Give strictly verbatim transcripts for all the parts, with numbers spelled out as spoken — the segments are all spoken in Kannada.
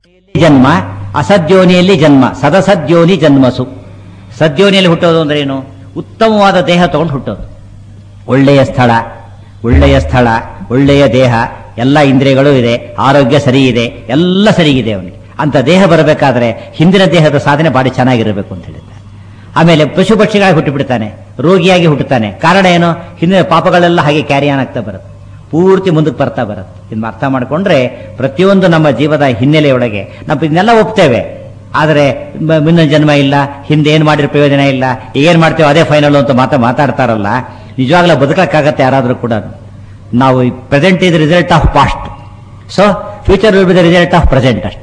ಜನ್ಮ ಅಸದ್ಯೋನಿಯಲ್ಲಿ ಜನ್ಮ ಸದಸದ್ಯೋನಿ ಜನ್ಮಸು. ಸದ್ಯೋನಿಯಲ್ಲಿ ಹುಟ್ಟೋದು ಅಂದ್ರೆ ಏನು? ಉತ್ತಮವಾದ ದೇಹ ತಗೊಂಡು ಹುಟ್ಟೋದು. ಒಳ್ಳೆಯ ಸ್ಥಳ, ಒಳ್ಳೆಯ ಸ್ಥಳ, ಒಳ್ಳೆಯ ದೇಹ, ಎಲ್ಲ ಇಂದ್ರಿಯಗಳು ಇದೆ, ಆರೋಗ್ಯ ಸರಿ ಇದೆ, ಎಲ್ಲ ಸರಿಗಿದೆ ಅವನಿಗೆ. ಅಂತ ದೇಹ ಬರಬೇಕಾದ್ರೆ ಹಿಂದಿನ ದೇಹದ ಸಾಧನೆ ಬಾಡಿ ಚೆನ್ನಾಗಿರಬೇಕು ಅಂತ ಹೇಳಿದ್ದಾರೆ. ಆಮೇಲೆ ಪಶು ಪಕ್ಷಿಗಳಾಗಿ ಹುಟ್ಟುಬಿಡ್ತಾನೆ, ರೋಗಿಯಾಗಿ ಹುಟ್ಟುತ್ತಾನೆ. ಕಾರಣ ಏನು? ಹಿಂದಿನ ಪಾಪಗಳೆಲ್ಲ ಹಾಗೆ ಕ್ಯಾರಿ ಆನ್ ಆಗ್ತಾ ಬರುತ್ತೆ, ಪೂರ್ತಿ ಮುಂದಕ್ಕೆ ಬರ್ತಾ ಬರುತ್ತೆ. ಇದನ್ನ ಅರ್ಥ ಮಾಡಿಕೊಂಡ್ರೆ ಪ್ರತಿಯೊಂದು ನಮ್ಮ ಜೀವದ ಹಿನ್ನೆಲೆಯೊಳಗೆ ನಾವು ಇದನ್ನೆಲ್ಲ ಒಪ್ತೇವೆ. ಆದರೆ ಮುಂದಿನ ಜನ್ಮ ಇಲ್ಲ, ಹಿಂದೆ ಏನ್ ಮಾಡಿರೋ ಪ್ರಯೋಜನ ಇಲ್ಲ, ಏನ್ ಮಾಡ್ತೇವೆ ಅದೇ ಫೈನಲ್ ಅಂತ ಮಾತಾ ಮಾತಾಡ್ತಾರಲ್ಲ, ನಿಜವಾಗ್ಲೂ ಬದುಕಕ್ಕಾಗತ್ತೆ ಯಾರಾದ್ರೂ ಕೂಡ? ನಾವು present is result of past, so future will be the result of present ಅಷ್ಟೇ.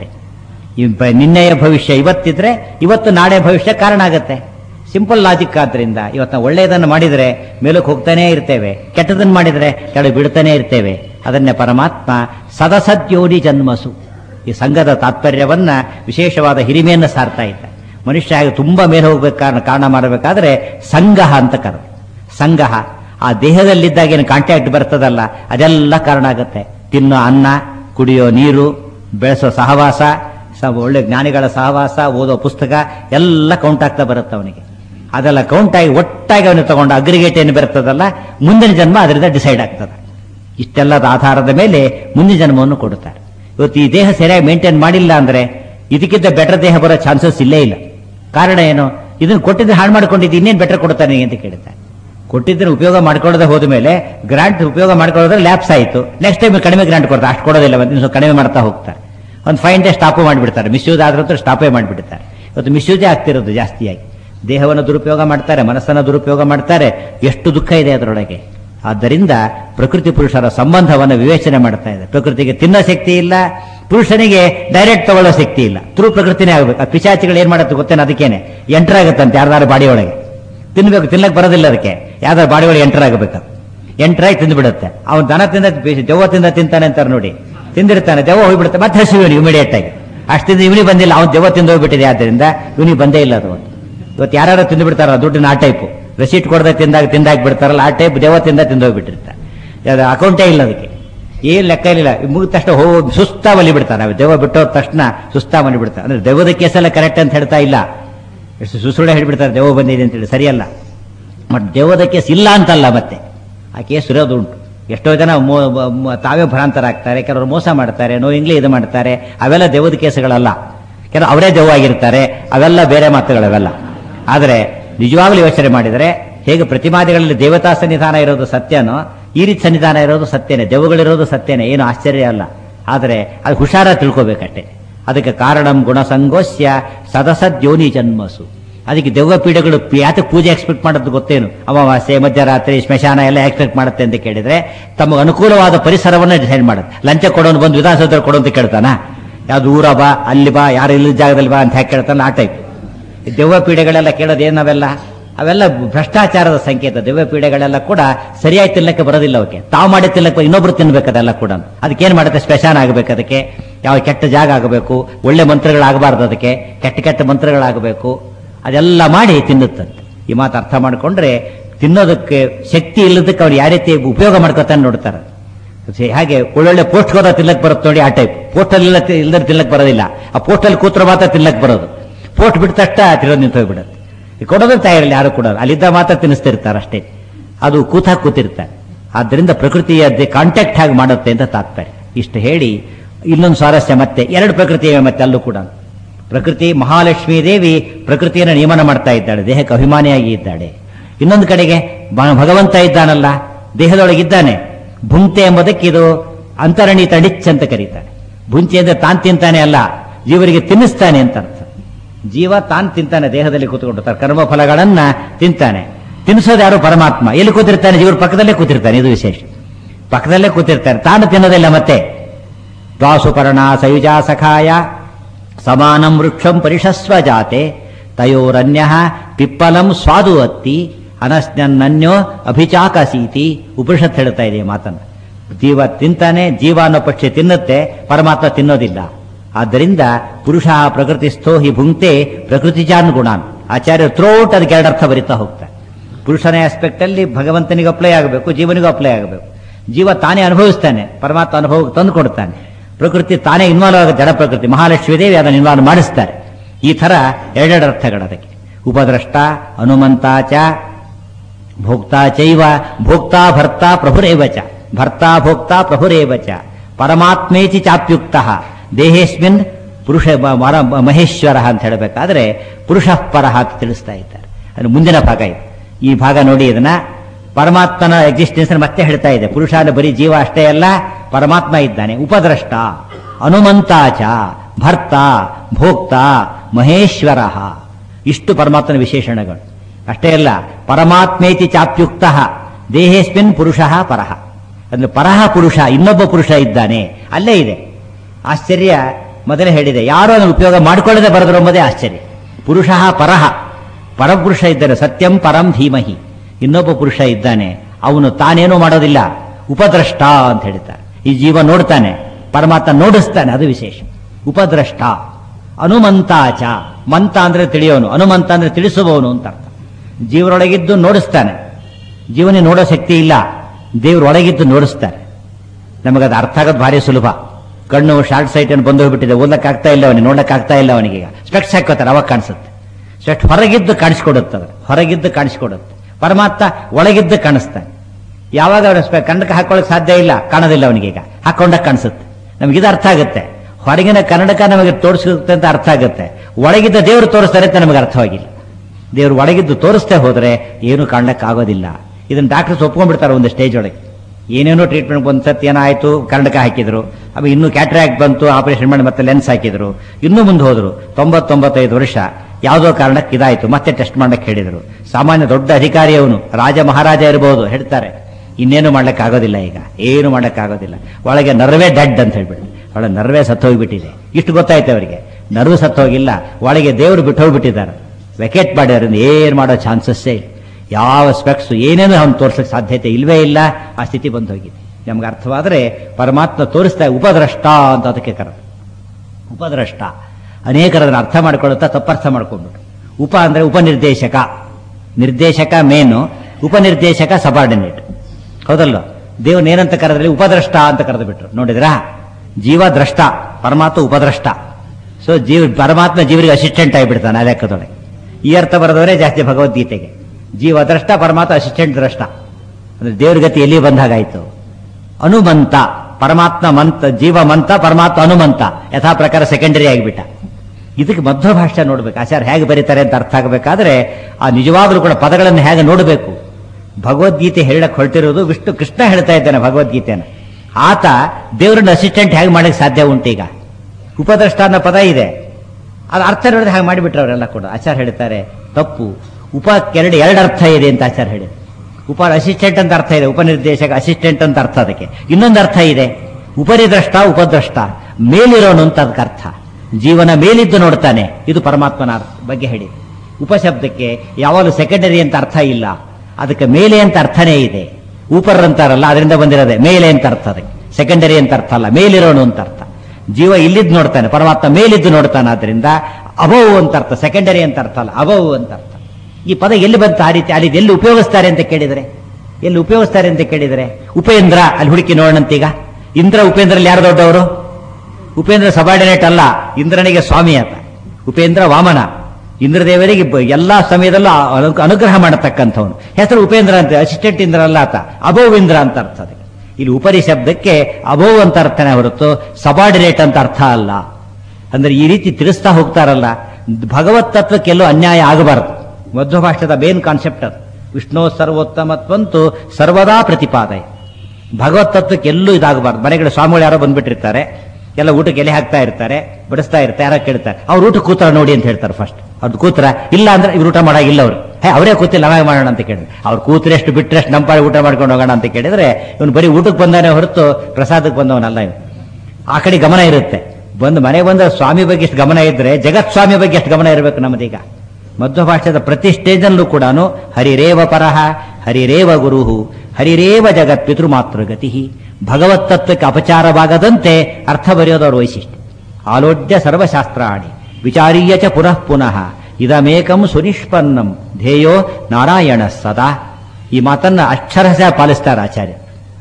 ನಿನ್ನೆಯ ಭವಿಷ್ಯ ಇವತ್ತಿದ್ರೆ ಇವತ್ತು ನಾಳೆ ಭವಿಷ್ಯ ಕಾರಣ ಆಗತ್ತೆ. Simple logic. ಆದ್ರಿಂದ ಇವತ್ತು ನಾವು ಒಳ್ಳೆಯದನ್ನು ಮಾಡಿದರೆ ಮೇಲಕ್ಕೆ ಹೋಗ್ತಾನೆ ಇರ್ತೇವೆ, ಕೆಟ್ಟದನ್ನು ಮಾಡಿದರೆ ಕೆಳಗೆ ಬಿಡ್ತಾನೆ ಇರ್ತೇವೆ. ಅದನ್ನೇ ಪರಮಾತ್ಮ ಸದಸದ್ಯೋನಿ ಜನ್ಮಸು ಈ ಸಂಘದ ತಾತ್ಪರ್ಯವನ್ನ ವಿಶೇಷವಾದ ಹಿರಿಮೆಯನ್ನು ಸಾರ್ತಾ ಇದ್ದ. ಮನುಷ್ಯ ಹಾಗೆ ತುಂಬಾ ಮೇಲೆ ಹೋಗ್ಬೇಕು ಕಾರಣ ಕಾರಣ ಮಾಡಬೇಕಾದ್ರೆ ಸಂಘ ಅಂತ ಕರೆದು, ಸಂಘ ಆ ದೇಹದಲ್ಲಿದ್ದಾಗ ಏನು ಕಾಂಟ್ಯಾಕ್ಟ್ ಬರ್ತದಲ್ಲ ಅದೆಲ್ಲ ಕಾರಣ ಆಗುತ್ತೆ. ತಿನ್ನೋ ಅನ್ನ, ಕುಡಿಯೋ ನೀರು, ಬೆಳೆಸೋ ಸಹವಾಸ, ಒಳ್ಳೆ ಜ್ಞಾನಿಗಳ ಸಹವಾಸ, ಓದೋ ಪುಸ್ತಕ ಎಲ್ಲ ಕೌಂಟ್ ಆಗ್ತಾ ಬರುತ್ತೆ ಅವನಿಗೆ. ಅದೆಲ್ಲ ಕೌಂಟ್ ಆಗಿ ಒಟ್ಟಾಗಿ ಅವನು ತಗೊಂಡು ಅಗ್ರಿಗೇಟ್ ಏನು ಬರ್ತದಲ್ಲ ಮುಂದಿನ ಜನ್ಮ ಅದರಿಂದ ಡಿಸೈಡ್ ಆಗ್ತದೆ. ಇಷ್ಟೆಲ್ಲದ ಆಧಾರದ ಮೇಲೆ ಮುಂದಿನ ಜನ್ಮವನ್ನು ಕೊಡುತ್ತಾರೆ. ಇವತ್ತು ಈ ದೇಹ ಸರಿಯಾಗಿ ಮೇಂಟೈನ್ ಮಾಡಿಲ್ಲ ಅಂದ್ರೆ ಇದಕ್ಕಿಂತ ಬೆಟರ್ ದೇಹ ಬರೋ ಚಾನ್ಸಸ್ ಇಲ್ಲೇ ಇಲ್ಲ. ಕಾರಣ ಏನು? ಇದನ್ನು ಕೊಟ್ಟಿದ್ರೆ ಹಾಳು ಮಾಡ್ಕೊಂಡಿದ್ದು ಇನ್ನೇನು ಬೆಟರ್ ಕೊಡ್ತಾನೆ ಅಂತ ಕೇಳ್ತಾರೆ. ಕೊಟ್ಟಿದ್ರೆ ಉಪಯೋಗ ಮಾಡ್ಕೊಳ್ಳದೆ ಹೋದ ಮೇಲೆ ಗ್ರಾಂಟ್ ಉಪಯೋಗ ಮಾಡ್ಕೊಳ್ಳೋದ್ರೆ ಲ್ಯಾಪ್ಸ್ ಆಯಿತು, ನೆಕ್ಸ್ಟ್ ಟೈಮ್ ಕಡಿಮೆ ಗ್ರಾಂಟ್ ಕೊಡ್ತಾರೆ. ಅಷ್ಟು ಕೊಡೋದಿಲ್ಲ, ಒಂದು ಕಡಿಮೆ ಮಾಡ್ತಾ ಹೋಗ್ತಾರೆ. ಒಂದು ಫೈವ್ ಡೇ ಸ್ಟಾಪು ಮಾಡಿಬಿಡ್ತಾರೆ. ಮಿಸ್ಯೂಸ್ ಆದ್ರಂತೂ ಸ್ಟಾಪೇ ಮಾಡಿಬಿಡ್ತಾರೆ. ಇವತ್ತು ಮಿಸ್ಯೂಸೇ ಆಗ್ತಿರೋದು ಜಾಸ್ತಿಯಾಗಿ. ದೇಹವನ್ನು ದುರುಪಯೋಗ ಮಾಡ್ತಾರೆ, ಮನಸ್ಸನ್ನು ದುರುಪಯೋಗ ಮಾಡ್ತಾರೆ. ಎಷ್ಟು ದುಃಖ ಇದೆ ಅದರೊಳಗೆ. ಆದ್ದರಿಂದ ಪ್ರಕೃತಿ ಪುರುಷರ ಸಂಬಂಧವನ್ನು ವಿವೇಚನೆ ಮಾಡ್ತಾ ಇದೆ. ಪ್ರಕೃತಿಗೆ ತಿನ್ನೋ ಶಕ್ತಿ ಇಲ್ಲ, ಪುರುಷನಿಗೆ ಡೈರೆಕ್ಟ್ ತಗೊಳ್ಳೋ ಶಕ್ತಿ ಇಲ್ಲ. ಥ್ರೂ ಪ್ರಕೃತಿನೇ ಆಗಬೇಕು. ಆ ಪಿಶಾಚಿಗಳು ಏನ್ ಮಾಡುತ್ತೆ ಗೊತ್ತೇನೆ? ಅದಕ್ಕೇನೆ ಎಂಟರ್ ಆಗುತ್ತಂತೆ ಯಾರ್ದಾರು ಬಾಡಿ ಒಳಗೆ. ತಿನ್ಬೇಕು, ತಿನ್ನಕ್ ಬರೋದಿಲ್ಲ ಅದಕ್ಕೆ, ಯಾವ್ದಾರು ಬಾಡಿ ಒಳಗೆ ಎಂಟರ್ ಆಗಬೇಕು. ಎಂಟರ್ ಆಗಿ ತಿಂದ್ಬಿಡುತ್ತೆ. ಅವ್ನು ದನ ತಿಂದ ದೆವ್ವ ತಿಂದ ತಿಂತಾನೆ ಅಂತಾರೆ ನೋಡಿ. ತಿಂದಿರ್ತಾನೆ, ದೆವ್ವ ಹೋಗ್ಬಿಡುತ್ತೆ, ಮತ್ತೆ ಹಸಿವು ಇಮಿಡಿಯೇಟ್ ಆಗಿ. ಅಷ್ಟಿಂದ ಇವನಿಗೆ ಬಂದಿಲ್ಲ, ಅವ್ನು ದೆವ್ವ ತಿಂದು ಹೋಗ್ಬಿಟ್ಟಿದೆ, ಆದ್ದರಿಂದ ಇವನಿಗೆ ಬಂದೇ ಇಲ್ಲ ಅದು. ಇವತ್ತು ಯಾರು ತಿಂದು ಬಿಡ್ತಾರ ದುಡ್ಡಿನ ಆ ಟೈಪು, ರೆಸೀಟ್ ಕೊಡದೆ ತಿಂದಾಗ ತಿಂದಾಗಿ ಬಿಡ್ತಾರಲ್ಲ ಆ ಟೈಪ್ ದೆವ್ವ ತಿಂದ ತಿಂದೋಗ್ಬಿಟ್ಟಿರ್ತಾರೆ. ಅದು ಅಕೌಂಟೇ ಇಲ್ಲ ಅದಕ್ಕೆ, ಏನ್ ಲೆಕ್ಕ ಇಲ್ಲ. ಮುಗಿದ ತಕ್ಷಣ ಹೋಗಿ ಸುಸ್ತಾ ಮಲಿ ಬಿಡ್ತಾರೆ. ನಾವು ದೆವ್ವ ಬಿಟ್ಟೋದ ತಕ್ಷಣ ಸುಸ್ತಾ ಮಲಿ ಬಿಡ್ತಾರೆ. ಅಂದ್ರೆ ದೆವ್ವದ ಕೇಸೆಲ್ಲ ಕರೆಕ್ಟ್ ಅಂತ ಹೇಳ್ತಾ ಇಲ್ಲ, ಎಷ್ಟು ಸುಸುಳೆ ಹೇಳ್ಬಿಡ್ತಾರೆ ದೆವ್ವ ಬಂದಿದೆ ಅಂತೇಳಿ, ಸರಿಯಲ್ಲ. ಬಟ್ ದೆವ್ವದ ಕೇಸ್ ಇಲ್ಲ ಅಂತಲ್ಲ, ಮತ್ತೆ ಆ ಕೇಸ್ ಇರೋದು ಉಂಟು. ಎಷ್ಟೋ ಜನ ತಾವೇ ಭ್ರಾಂತರಾಗ್ತಾರೆ, ಕೆಲವರು ಮೋಸ ಮಾಡ್ತಾರೆ, ನೋ ಇಂಗ್ಲಿ ಇದು ಮಾಡ್ತಾರೆ. ಅವೆಲ್ಲ ದೆವ್ವದ ಕೇಸುಗಳಲ್ಲ. ಕೆಲವು ಅವರೇ ದೆವ್ವ ಆಗಿರ್ತಾರೆ, ಅವೆಲ್ಲ ಬೇರೆ ಮಾತುಗಳವೆಲ್ಲ. ಆದರೆ ನಿಜವಾಗ್ಲೂ ಯೋಚನೆ ಮಾಡಿದರೆ ಹೇಗೆ ಪ್ರತಿಮಾದಿಗಳಲ್ಲಿ ದೇವತಾ ಸನ್ನಿಧಾನ ಇರೋದು ಸತ್ಯನೋ ಈ ರೀತಿ ಸನ್ನಿಧಾನ ಇರೋದು ಸತ್ಯನೇ, ದೆವ್ವಗಳಿರೋದು ಸತ್ಯನೇ, ಏನು ಆಶ್ಚರ್ಯ ಅಲ್ಲ. ಆದರೆ ಅದು ಹುಷಾರ ತಿಳ್ಕೋಬೇಕಟ್ಟೆ. ಅದಕ್ಕೆ ಕಾರಣಂ ಗುಣಸಂಗೋಸ್ಯ ಸದಸದ್ಯೋನಿ ಜನ್ಮಸು. ಅದಕ್ಕೆ ದೆವ್ವ ಪೀಡೆಗಳು ಯಾತಕ್ಕೆ ಪೂಜೆ ಎಕ್ಸ್ಪೆಕ್ಟ್ ಮಾಡೋದು ಗೊತ್ತೇನು? ಅಮಾವಾಸ್ಯೆ, ಮಧ್ಯರಾತ್ರಿ, ಸ್ಮಶಾನ ಎಲ್ಲ ಎಕ್ಸ್ಪೆಕ್ಟ್ ಮಾಡುತ್ತೆ ಅಂತ ಕೇಳಿದ್ರೆ ತಮಗೆ ಅನುಕೂಲವಾದ ಪರಿಸರವನ್ನ ಡಿಸೈಡ್ ಮಾಡುತ್ತೆ. ಲಂಚ ಕೊಡೋನು ಬಂದು ವಿಧಾನಸೌಧ ಕೊಡು ಅಂತ ಕೇಳ್ತಾನ? ಯಾವ್ದು ಊರ ಬಾ, ಅಲ್ಲಿ ಬಾ, ಯಾರು ಇಲ್ಲದ ಜಾಗದಲ್ಲಿ ಬಾ ಅಂತ ಹೇಗೆ ಕೇಳ್ತಾನ? ಆ ಟೈಪ್ ದೆವ್ವ ಪೀಡೆಗಳೆಲ್ಲ ಕೇಳೋದು ಏನವೆಲ್ಲ? ಅವೆಲ್ಲ ಭ್ರಷ್ಟಾಚಾರದ ಸಂಕೇತ. ದೆವ್ವ ಪೀಡೆಗಳೆಲ್ಲ ಕೂಡ ಸರಿಯಾಗಿ ತಿನ್ನಕ್ಕೆ ಬರೋದಿಲ್ಲ. ಅವಕ್ಕೆ ತಾವು ಮಾಡಿ ತಿನ್ನಕ್ಕೆ ಇನ್ನೊಬ್ರು ತಿನ್ಬೇಕು. ಅದೆಲ್ಲ ಕೂಡ ಅದಕ್ಕೇನ್ ಮಾಡುತ್ತೆ? ಸ್ಮಶಾನ ಆಗಬೇಕು, ಅದಕ್ಕೆ ಯಾವ ಕೆಟ್ಟ ಜಾಗ ಆಗಬೇಕು, ಒಳ್ಳೆ ಮಂತ್ರಗಳಾಗಬಾರ್ದು, ಅದಕ್ಕೆ ಕೆಟ್ಟ ಕೆಟ್ಟ ಮಂತ್ರಗಳಾಗಬೇಕು. ಅದೆಲ್ಲ ಮಾಡಿ ತಿನ್ನುತ್ತಂತೆ. ಈ ಮಾತು ಅರ್ಥ ಮಾಡಿಕೊಂಡ್ರೆ ತಿನ್ನೋದಕ್ಕೆ ಶಕ್ತಿ ಇಲ್ಲದಕ್ಕೆ ಅವ್ರು ಯಾವ ರೀತಿ ಉಪಯೋಗ ಮಾಡ್ಕೊತಾನೆ ನೋಡ್ತಾರೆ. ಹಾಗೆ ಒಳ್ಳೊಳ್ಳೆ ಪೋಸ್ಟ್ ಹೋದ ತಿನ್ನಕ್ ಬರುತ್ತೆ ನೋಡಿ, ಆ ಟೈಪ್. ಪೋಸ್ಟಲ್ಲಿ ಇಲ್ಲ ಇಲ್ಲದ್ರೆ ತಿನ್ನಕ್ ಬರೋದಿಲ್ಲ. ಆ ಪೋಸ್ಟಲ್ಲಿ ಕೂತ್ರ ಮಾತ್ರ ತಿನ್ನಕ್ ಬರೋದು. ಪೋಸ್ಟ್ ಬಿಟ್ಟ ತಕ್ಷಣ ತಿರೋದು ನಿಂತು ಹೋಗ್ಬಿಡುತ್ತೆ. ಕೊಡೋದು ತಯಾರಿಲ್ಲ ಯಾರು ಕೂಡ, ಅಲ್ಲಿದ್ದ ಮಾತ್ರ ತಿನ್ನಿಸ್ತಿರ್ತಾರೆ ಅಷ್ಟೇ. ಅದು ಕೂತ ಕೂತಿರ್ತಾರೆ. ಆದ್ದರಿಂದ ಪ್ರಕೃತಿಯ ಕಾಂಟ್ಯಾಕ್ಟ್ ಹಾಗೆ ಮಾಡುತ್ತೆ ಅಂತ ತಾತ್ಪರ್ಯ. ಇಷ್ಟು ಹೇಳಿ ಇನ್ನೊಂದು ಸ್ವಾರಸ್ಯ, ಮತ್ತೆ ಎರಡು ಪ್ರಕೃತಿ ಇವೆ ಮತ್ತೆ ಅಲ್ಲೂ ಕೂಡ. ಪ್ರಕೃತಿ ಮಹಾಲಕ್ಷ್ಮೀ ದೇವಿ ಪ್ರಕೃತಿಯನ್ನು ನಿಯಮನ ಮಾಡ್ತಾ ಇದ್ದಾಳೆ, ದೇಹಕ್ಕೆ ಅಭಿಮಾನಿಯಾಗಿ ಇದ್ದಾಳೆ. ಇನ್ನೊಂದು ಕಡೆಗೆ ಭಗವಂತ ಇದ್ದಾನಲ್ಲ, ದೇಹದೊಳಗಿದ್ದಾನೆ. ಭುಂಕ್ತೆ ಎಂಬುದಕ್ಕೆ ಇದು ಅಂತರಣೀತ ಡಿಚ್ ಅಂತ ಕರೀತಾರೆ. ಭುಂಚೆ ಅಂದ್ರೆ ತಾನು ತಿಂತಾನೆ ಅಲ್ಲ, ಜೀವರಿಗೆ ತಿನ್ನಿಸ್ತಾನೆ ಅಂತ ಅರ್ಥ. ಜೀವ ತಾನು ತಿಂತಾನೆ, ದೇಹದಲ್ಲಿ ಕೂತ್ಕೊಂಡು ಕರ್ಮ ಫಲಗಳನ್ನ ತಿಂತಾನೆ. ತಿನ್ನಿಸೋದು ಯಾರು? ಪರಮಾತ್ಮ. ಎಲ್ಲಿ ಕೂತಿರ್ತಾನೆ? ಜೀವರ ಪಕ್ಕದಲ್ಲೇ ಕೂತಿರ್ತಾನೆ. ಇದು ವಿಶೇಷ, ಪಕ್ಕದಲ್ಲೇ ಕೂತಿರ್ತಾನೆ, ತಾನು ತಿನ್ನೋದಿಲ್ಲ. ಮತ್ತೆ ದ್ವಾಸುಪರ್ಣ ಸಯುಜಾ ಸಖಾಯ ಸಮಾನಂ ವೃಕ್ಷಂ ಪರಿಷಸ್ವ ಜಾತೆ ತಯೋರನ್ಯ ಪಿಪ್ಪಲಂ ಸ್ವಾದು ಅತ್ತಿ ಅನಸ್ನನ್ಯೋ ಅಭಿಚಾಕಸೀತಿ. ಉಪನಿಷತ್ ಹೇಳ್ತಾ ಇದೆ ಮಾತನ್ನು. ಜೀವ ತಿಂತಾನೆ, ಜೀವ ಅನ್ನೋ ಪಕ್ಷಿ ತಿನ್ನುತ್ತೆ, ಪರಮಾತ್ಮ ತಿನ್ನೋದಿಲ್ಲ. ಆದ್ದರಿಂದ ಪುರುಷ ಪ್ರಕೃತಿಸ್ಥೋ ಹಿ ಭುಂಕ್ತೆ ಪ್ರಕೃತಿಜಾನ್ ಗುಣಾನ್. ಆಚಾರ್ಯ ಥ್ರೋಟ್ ಅದಕ್ಕೆ ಎರಡರ್ಥ ಬರಿತಾ ಹೋಗ್ತಾರೆ. ಪುರುಷನೇ ಆಸ್ಪೆಕ್ಟ್ ಅಲ್ಲಿ ಭಗವಂತನಿಗೆ ಅಪ್ಲೈ ಆಗಬೇಕು, ಜೀವನಿಗೂ ಅಪ್ಲೈ ಆಗಬೇಕು. ಜೀವ ತಾನೇ ಅನುಭವಿಸ್ತಾನೆ, ಪರಮಾತ್ಮ ಅನುಭವಕ್ಕೆ ತಂದು ಕೊಡ್ತಾನೆ. ಪ್ರಕೃತಿ ತಾನೇ ಇನ್ವಾಲ್ವ್ ಆಗುತ್ತೆ. ಜಡ ಪ್ರಕೃತಿ, ಮಹಾಲಕ್ಷ್ಮೀ ದೇವಿ ಅದನ್ನು ಇನ್ವಾಲ್ವ್ ಮಾಡಿಸ್ತಾರೆ. ಈ ತರ ಎರಡೆರಡು ಅರ್ಥಗಳು ಅದಕ್ಕೆ. ಉಪದ್ರಷ್ಟ, ಹನುಮಂತಾಚ, ಭೋಕ್ತಾ ಚೈವ, ಭೋಕ್ತಾ ಭರ್ತಾ ಪ್ರಭುರೇವಚ, ಭರ್ತಾ ಭೋಕ್ತಾ ಪ್ರಭುರೇವಚ, ಪರಮಾತ್ಮೇಚಿ ಚಾಪ್ಯುಕ್ತ ದೇಹೇಸ್ಮಿನ್ ಪುರುಷ ಮಹೇಶ್ವರ ಅಂತ ಹೇಳಬೇಕಾದ್ರೆ ಪುರುಷ ಪರಹ ಅಂತ ತಿಳಿಸ್ತಾ ಇದ್ದಾರೆ. ಅದು ಮುಂದಿನ ಭಾಗ ಇದು. ಈ ಭಾಗ ನೋಡಿ, ಇದನ್ನ ಪರಮಾತ್ಮನ ಎಕ್ಸಿಸ್ಟೆನ್ಸ್ ಮತ್ತೆ ಹೇಳ್ತಾ ಇದೆ. ಪುರುಷ ಅಂದ್ರೆ ಬರೀ ಜೀವ ಅಷ್ಟೇ ಅಲ್ಲ, ಪರಮಾತ್ಮ ಇದ್ದಾನೆ. ಉಪದ್ರಷ್ಟ, ಹನುಮಂತಾಚ, ಭರ್ತ, ಭೋಕ್ತ, ಮಹೇಶ್ವರ, ಇಷ್ಟು ಪರಮಾತ್ಮನ ವಿಶೇಷಣಗಳು. ಅಷ್ಟೇ ಅಲ್ಲ, ಪರಮಾತ್ಮೇತಿ ಚಾಪ್ಯುಕ್ತ ದೇಹೇಸ್ಮಿನ್ ಪುರುಷ ಪರಹ, ಅಂದ್ರೆ ಪರಹ ಪುರುಷ, ಇನ್ನೊಬ್ಬ ಪುರುಷ ಇದ್ದಾನೆ, ಅಲ್ಲೇ ಇದೆ. ಆಶ್ಚರ್ಯ. ಮೊದಲೇ ಹೇಳಿದೆ, ಯಾರು ಅದನ್ನು ಉಪಯೋಗ ಮಾಡಿಕೊಳ್ಳದೆ ಬರೆದ್ರು ಎಂಬುದೇ ಆಶ್ಚರ್ಯ. ಪುರುಷ ಪರಹ, ಪರಪುರುಷ ಇದ್ದಾನೆ. ಸತ್ಯಂ ಪರಂ ಧೀಮಹಿ, ಇನ್ನೊಬ್ಬ ಪುರುಷ ಇದ್ದಾನೆ, ಅವನು ತಾನೇನೂ ಮಾಡೋದಿಲ್ಲ. ಉಪದ್ರಷ್ಟ ಅಂತ ಹೇಳ್ತಾರೆ. ಈ ಜೀವ ನೋಡ್ತಾನೆ, ಪರಮಾತ್ಮ ನೋಡಿಸ್ತಾನೆ, ಅದು ವಿಶೇಷ. ಉಪದ್ರಷ್ಟ. ಹನುಮಂತಾಚ, ಮಂತ ಅಂದ್ರೆ ತಿಳಿಯೋನು, ಹನುಮಂತ ಅಂದ್ರೆ ತಿಳಿಸುವವನು ಅಂತ ಅರ್ಥ. ಜೀವರೊಳಗಿದ್ದು ನೋಡಿಸ್ತಾನೆ. ಜೀವನಿಗೆ ನೋಡೋ ಶಕ್ತಿ ಇಲ್ಲ, ದೇವರೊಳಗಿದ್ದು ನೋಡಿಸ್ತಾರೆ. ನಮಗದು ಅರ್ಥ ಆಗೋದು ಭಾರಿ ಸುಲಭ. ಕಣ್ಣು ಶಾರ್ಟ್ ಸೈಟ್ ಅನ್ನು ಬಂದು ಹೋಗ್ಬಿಟ್ಟಿದೆ, ಓದಕ್ಕಾಗ್ತಾ ಇಲ್ಲ ಅವನಿಗೆ, ನೋಡಕ್ಕಾಗ್ತಾ ಇಲ್ಲ ಅವನಿಗೆ. ಈಗ ಸ್ಪೆಕ್ಸ್ ಹಾಕೋತಾರೆ, ಅವಾಗ ಕಾಣಿಸುತ್ತೆ. ಸ್ಪೆಕ್ಸ್ ಹೊರಗಿದ್ದು ಕಾಣಿಸ್ಕೊಡುತ್ತದೆ, ಹೊರಗಿದ್ದು ಕಾಣಿಸ್ಕೊಡುತ್ತೆ. ಪರಮಾತ್ಮ ಒಳಗಿದ್ದು ಕಾಣಿಸ್ತಾನೆ. ಯಾವಾಗ ಅವನ ಕನ್ನಡಕ್ಕೆ ಹಾಕೊಳ್ಳಕ್ ಸಾಧ್ಯ ಇಲ್ಲ, ಕಾಣೋದಿಲ್ಲ ಅವನಿಗೀಗ, ಹಾಕೊಂಡಾಗ ಕಾಣಿಸುತ್ತೆ. ನಮಗಿದು ಅರ್ಥ ಆಗುತ್ತೆ. ಹೊರಗಿನ ಕನ್ನಡಕ ನಮಗೆ ತೋರಿಸುತ್ತೆ ಅಂತ ಅರ್ಥ ಆಗುತ್ತೆ, ಒಳಗಿದ್ದ ದೇವರು ತೋರಿಸ್ತಾರೆ ಅಂತ ನಮಗೆ ಅರ್ಥವಾಗಿಲ್ಲ. ದೇವರು ಒಳಗಿದ್ದು ತೋರಿಸ್ತೇ ಹೋದ್ರೆ ಏನು ಕಾಣಕ್ಕಾಗೋದಿಲ್ಲ. ಇದನ್ನ ಡಾಕ್ಟರ್ಸ್ ಒಪ್ಕೊಂಡ್ಬಿಡ್ತಾರೆ ಒಂದು ಸ್ಟೇಜ್ ಒಳಗೆ. ಏನೇನೋ ಟ್ರೀಟ್ಮೆಂಟ್ ಒಂದ್ಸತಿ ಏನಾಯ್ತು, ಕನ್ನಡಕ ಹಾಕಿದ್ರು, ಆಮೇಲೆ ಇನ್ನೂ ಕ್ಯಾಟ್ರಾಕ್ಟ್ ಬಂತು, ಆಪರೇಷನ್ ಮಾಡಿ ಮತ್ತೆ ಲೆನ್ಸ್ ಹಾಕಿದ್ರು, ಇನ್ನೂ ಮುಂದೆ ಹೋದ್ರು. ತೊಂಬತ್ತೊಂಬತ್ತೈದು ವರ್ಷ ಯಾವುದೋ ಕಾರಣಕ್ಕೆ ಇದಾಯ್ತು, ಮತ್ತೆ ಟೆಸ್ಟ್ ಮಾಡಕ್ಕೆ ಹೇಳಿದ್ರು. ಸಾಮಾನ್ಯ ದೊಡ್ಡ ಅಧಿಕಾರಿ ಅವನು, ರಾಜ ಮಹಾರಾಜ ಇರಬಹುದು, ಹೇಳ್ತಾರೆ ಇನ್ನೇನು ಮಾಡ್ಲಿಕ್ಕೆ ಆಗೋದಿಲ್ಲ, ಈಗ ಏನು ಮಾಡಕ್ ಆಗೋದಿಲ್ಲ, ಒಳಗೆ ನರ್ವೇ ಡೆಡ್ ಅಂತ ಹೇಳ್ಬಿಟ್ಟು, ಒಳಗೆ ನರ್ವೇ ಸತ್ತೋಗ್ಬಿಟ್ಟಿದೆ. ಇಷ್ಟು ಗೊತ್ತಾಯ್ತು ಅವರಿಗೆ. ನರ್ವ್ ಸತ್ತೋಗಿಲ್ಲ, ಒಳಗೆ ದೇವರು ಬಿಟ್ಟು ಹೋಗ್ಬಿಟ್ಟಿದ್ದಾರೆ, ವೆಕೇಟ್ ಮಾಡಿದ್ರಿಂದ ಏನು ಮಾಡೋ ಚಾನ್ಸಸ್ಸೇ ಇಲ್ಲ. ಯಾವ ಸ್ಪೆಕ್ಸ್ ಏನೇನು ಅವನು ತೋರ್ಸಕ್ಕೆ ಸಾಧ್ಯತೆ ಇಲ್ವೇ ಇಲ್ಲ. ಆ ಸ್ಥಿತಿ ಬಂದು ಹೋಗಿದೆ. ನಮ್ಗೆ ಅರ್ಥವಾದರೆ ಪರಮಾತ್ಮ ತೋರಿಸ್ತಾ ಉಪದ್ರಷ್ಟ ಅಂತ ಅದಕ್ಕೆ ಕರೆದು. ಉಪದ್ರಷ್ಟ ಅನೇಕರದನ್ನು ಅರ್ಥ ಮಾಡ್ಕೊಳ್ಳುತ್ತಾ ತಪ್ಪರ್ಥ ಮಾಡ್ಕೊಂಡ್ಬಿಟ್ಟು. ಉಪ ಅಂದ್ರೆ ಉಪನಿರ್ದೇಶಕ, ನಿರ್ದೇಶಕ ಮೇನು, ಉಪನಿರ್ದೇಶಕ ಸಬಾರ್ಡಿನೇಟ್. ಹೌದಲ್ಲ? ದೇವನೇನಂತ ಕರೆದ್ರೆ ಉಪದ್ರಷ್ಟ ಅಂತ ಕರೆದು ಬಿಟ್ರು. ನೋಡಿದ್ರಾ? ಜೀವ ದ್ರಷ್ಟ, ಪರಮಾತ್ಮ ಉಪದ್ರಷ್ಟ. ಸೊ ಜೀವ ಪರಮಾತ್ಮ ಜೀವರಿಗೆ ಅಸಿಸ್ಟೆಂಟ್ ಆಗಿಬಿಡ್ತಾನೆ ಆ ಲೆಕ್ಕದೊಳಗೆ. ಈ ಅರ್ಥ ಬರೆದವರೇ ಜಾಸ್ತಿ ಭಗವದ್ಗೀತೆಗೆ. ಜೀವ ದ್ರಷ್ಟ, ಪರಮಾತ್ಮ ಅಸಿಸ್ಟೆಂಟ್ ದ್ರಷ್ಟ. ಅಂದ್ರೆ ದೇವ್ರ ಗತಿ ಎಲ್ಲಿ ಬಂದಾಗಾಯ್ತು. ಅನುಮಂತ, ಪರಮಾತ್ಮ ಮಂತ, ಜೀವ ಮಂತ, ಪರಮಾತ್ಮ ಹನುಮಂತ, ಯಥಾ ಪ್ರಕಾರ ಸೆಕೆಂಡರಿ ಆಗಿಬಿಟ್ಟ. ಇದಕ್ಕೆ ಮಧ್ವ ಭಾಷೆ ನೋಡ್ಬೇಕು. ಆಚಾರ್ಯ ಹೇಗೆ ಬರೀತಾರೆ ಅಂತ ಅರ್ಥ ಆಗಬೇಕಾದ್ರೆ ಆ ನಿಜವಾಗ್ಲೂ ಕೂಡ ಪದಗಳನ್ನು ಹೇಗೆ ನೋಡಬೇಕು. ಭಗವದ್ಗೀತೆ ಹೇಳಕ್ ಹೊರಟಿರೋದು ವಿಷ್ಣು ಕೃಷ್ಣ ಹೇಳ್ತಾ ಇದ್ದಾನೆ ಭಗವದ್ಗೀತೆನ. ಆತ ದೇವರನ್ನ ಅಸಿಸ್ಟೆಂಟ್ ಹೇಗೆ ಮಾಡಕ್ಕೆ ಸಾಧ್ಯ ಉಂಟು? ಈಗ ಉಪದ್ರಷ್ಟ ಅನ್ನೋ ಪದ ಇದೆ, ಅದು ಅರ್ಥ ನೋಡಿದ್ರೆ ಹಾಗೆ ಮಾಡಿಬಿಟ್ರೆ ಅವರೆಲ್ಲ ಕೂಡ. ಆಚಾರ್ಯ ಹೇಳ್ತಾರೆ ತಪ್ಪು. ಉಪ ಎರಡು ಎರಡು ಅರ್ಥ ಇದೆ ಅಂತ ಆಚಾರ್ಯ ಹೇಳಿದೆ. ಉಪ ಅಸಿಸ್ಟೆಂಟ್ ಅಂತ ಅರ್ಥ ಇದೆ, ಉಪನಿರ್ದೇಶಕ ಅಸಿಸ್ಟೆಂಟ್ ಅಂತ ಅರ್ಥ. ಅದಕ್ಕೆ ಇನ್ನೊಂದು ಅರ್ಥ ಇದೆ, ಉಪರಿದ್ರಷ್ಟ, ಉಪದ್ರಷ್ಟ, ಮೇಲಿರೋನು ಅಂತ ಅದಕ್ಕೆ ಅರ್ಥ. ಜೀವನ ಮೇಲಿದ್ದು ನೋಡ್ತಾನೆ, ಇದು ಪರಮಾತ್ಮನ ಬಗ್ಗೆ ಹೇಳಿ. ಉಪಶಬ್ದಕ್ಕೆ ಯಾವಾಗಲೂ ಸೆಕೆಂಡರಿ ಅಂತ ಅರ್ಥ ಇಲ್ಲ, ಅದಕ್ಕೆ ಮೇಲೆ ಅಂತ ಅರ್ಥನೇ ಇದೆ. ಊಪರ್ ಅಂತಾರಲ್ಲ, ಅದರಿಂದ ಬಂದಿರೋದೆ ಮೇಲೆ ಅಂತ ಅರ್ಥ. ಅದಕ್ಕೆ ಸೆಕೆಂಡರಿ ಅಂತ ಅರ್ಥ ಅಲ್ಲ, ಮೇಲಿರೋನು ಅಂತ ಅರ್ಥ. ಜೀವ ಇಲ್ಲಿದ್ದು ನೋಡ್ತಾನೆ, ಪರಮಾತ್ಮ ಮೇಲಿದ್ದು ನೋಡ್ತಾನೆ. ಆದ್ರಿಂದ ಅಭವು ಅಂತ ಅರ್ಥ, ಸೆಕೆಂಡರಿ ಅಂತ ಅರ್ಥ ಅಲ್ಲ, ಅಭವು ಅಂತ ಅರ್ಥ. ಈ ಪದ ಎಲ್ಲಿ ಬಂತ ಆ ರೀತಿ? ಅಲ್ಲಿ ಎಲ್ಲಿ ಉಪಯೋಗಿಸ್ತಾರೆ ಅಂತ ಕೇಳಿದರೆ, ಎಲ್ಲಿ ಉಪಯೋಗಿಸ್ತಾರೆ ಅಂತ ಕೇಳಿದರೆ ಉಪೇಂದ್ರ ಅಲ್ಲಿ ಹುಡುಕಿ ನೋಡೋಣಂತೀಗ. ಇಂದ್ರ ಉಪೇಂದ್ರಲ್ಲಿ ಯಾರು ದೊಡ್ಡವರು? ಉಪೇಂದ್ರ ಸಬಾರ್ಡಿನೇಟ್ ಅಲ್ಲ, ಇಂದ್ರನಿಗೆ ಸ್ವಾಮಿ ಆತ. ಉಪೇಂದ್ರ ವಾಮನ, ಇಂದ್ರದೇವರಿಗೆ ಎಲ್ಲಾ ಸಮಯದಲ್ಲೂ ಅನುಗ್ರಹ ಮಾಡತಕ್ಕಂಥವನು. ಹೆಸರು ಉಪೇಂದ್ರ ಅಂತ, ಅಸಿಸ್ಟೆಂಟ್ ಇಂದ್ರ ಅಲ್ಲ ಆತ, ಅಭವ್ ಇಂದ್ರ ಅಂತ ಅರ್ಥ. ಅದಕ್ಕೆ ಇಲ್ಲಿ ಉಪರಿ ಶಬ್ದಕ್ಕೆ ಅಭವ್ ಅಂತ ಅರ್ಥನೇ ಹೊರತು ಸಬಾರ್ಡಿನೇಟ್ ಅಂತ ಅರ್ಥ ಅಲ್ಲ. ಅಂದ್ರೆ ಈ ರೀತಿ ತಿಳಿಸ್ತಾ ಹೋಗ್ತಾರಲ್ಲ, ಭಗವತ್ ತತ್ವಕ್ಕೆಲ್ಲೂ ಅನ್ಯಾಯ ಆಗಬಾರದು. ಮಧ್ವ ಭಾಷೆದ ಮೇನ್ ಕಾನ್ಸೆಪ್ಟ್ ಅದು. ವಿಷ್ಣು ಸರ್ವೋತ್ತಮತ್ವಂತೂ ಸರ್ವದಾ ಪ್ರತಿಪಾದಯ. ಭಗವತ್ ತತ್ವಕ್ಕೆ ಎಲ್ಲೂ ಇದಾಗಬಾರ್ದು. ಮನೆಗಳ ಸ್ವಾಮಿಗಳು ಯಾರೋ ಬಂದ್ಬಿಟ್ಟಿರ್ತಾರೆ, ಎಲ್ಲ ಊಟಕ್ಕೆ ಎಲೆ ಹಾಕ್ತಾ ಇರ್ತಾರೆ, ಬಡಿಸ್ತಾ ಇರ್ತಾರೆ, ಯಾರ ಕೇಳ್ತಾರೆ, ಅವ್ರು ಊಟ ಕೂತರ ನೋಡಿ ಅಂತ ಹೇಳ್ತಾರೆ ಫಸ್ಟ್. ಅವ್ರದ್ದು ಕೂತ್ರ ಇಲ್ಲ ಅಂದ್ರೆ ಇವ್ರು ಊಟ ಮಾಡಾಗಿಲ್ಲ ಅವರು. ಹೇ ಅವರೇ ಕೂತಿಲ್ಲ, ನಾವೇ ಮಾಡೋಣ ಅಂತ ಕೇಳಿದ್ರೆ, ಅವ್ರು ಕೂತ್ರೆಷ್ಟು ಬಿಟ್ಟರೆಷ್ಟು ನಂಪಾಡಿ ಊಟ ಮಾಡ್ಕೊಂಡು ಹೋಗೋಣ ಅಂತ ಕೇಳಿದ್ರೆ, ಇವನು ಬರೀ ಊಟಕ್ಕೆ ಬಂದವನೇ ಹೊರತು ಪ್ರಸಾದಕ್ಕೆ ಬಂದವನಲ್ಲ. ಇವನು ಆ ಕಡೆ ಗಮನ ಇರುತ್ತೆ. ಬಂದು ಮನೆ ಬಂದ ಸ್ವಾಮಿ ಬಗ್ಗೆ ಎಷ್ಟು ಗಮನ ಇದ್ರೆ ಜಗತ್ ಸ್ವಾಮಿ ಬಗ್ಗೆ ಎಷ್ಟು ಗಮನ ಇರಬೇಕು ನಮ್ಮದೀಗ. ಮಧ್ವ ಭಾಷೆದ ಪ್ರತಿ ಸ್ಟೇಜಲ್ಲೂ ಕೂಡ ಹರಿರೇವ ಪರಹ, ಹರಿರೇವ ಗುರುಹು, ಹರಿರೇವ ಜಗತ್ ಪಿತೃಮಾತೃಗತಿ. ಭಗವತ್ ತತ್ವಕ್ಕೆ ಅಪಚಾರವಾಗದಂತೆ ಅರ್ಥ ಬರೆಯೋದವ್ರ ವೈಶಿಷ್ಟ್ಯ. ಆಲೋಡ್ಯ ಸರ್ವಶಾಸ್ತ್ರಾಣಿ ವಿಚಾರೀಯ ಚ ಪುನಃ ಪುನಃ ಇದಮೇಕಂ ಸುನಿಷ್ಪನ್ನಂ ಧ್ಯೇಯೋ ನಾರಾಯಣ ಸದಾ. ಈ ಮಾತನ್ನ ಅಕ್ಷರಶಃ ಪಾಲಿಸ್ತಾರೆ ಆಚಾರ್ಯ.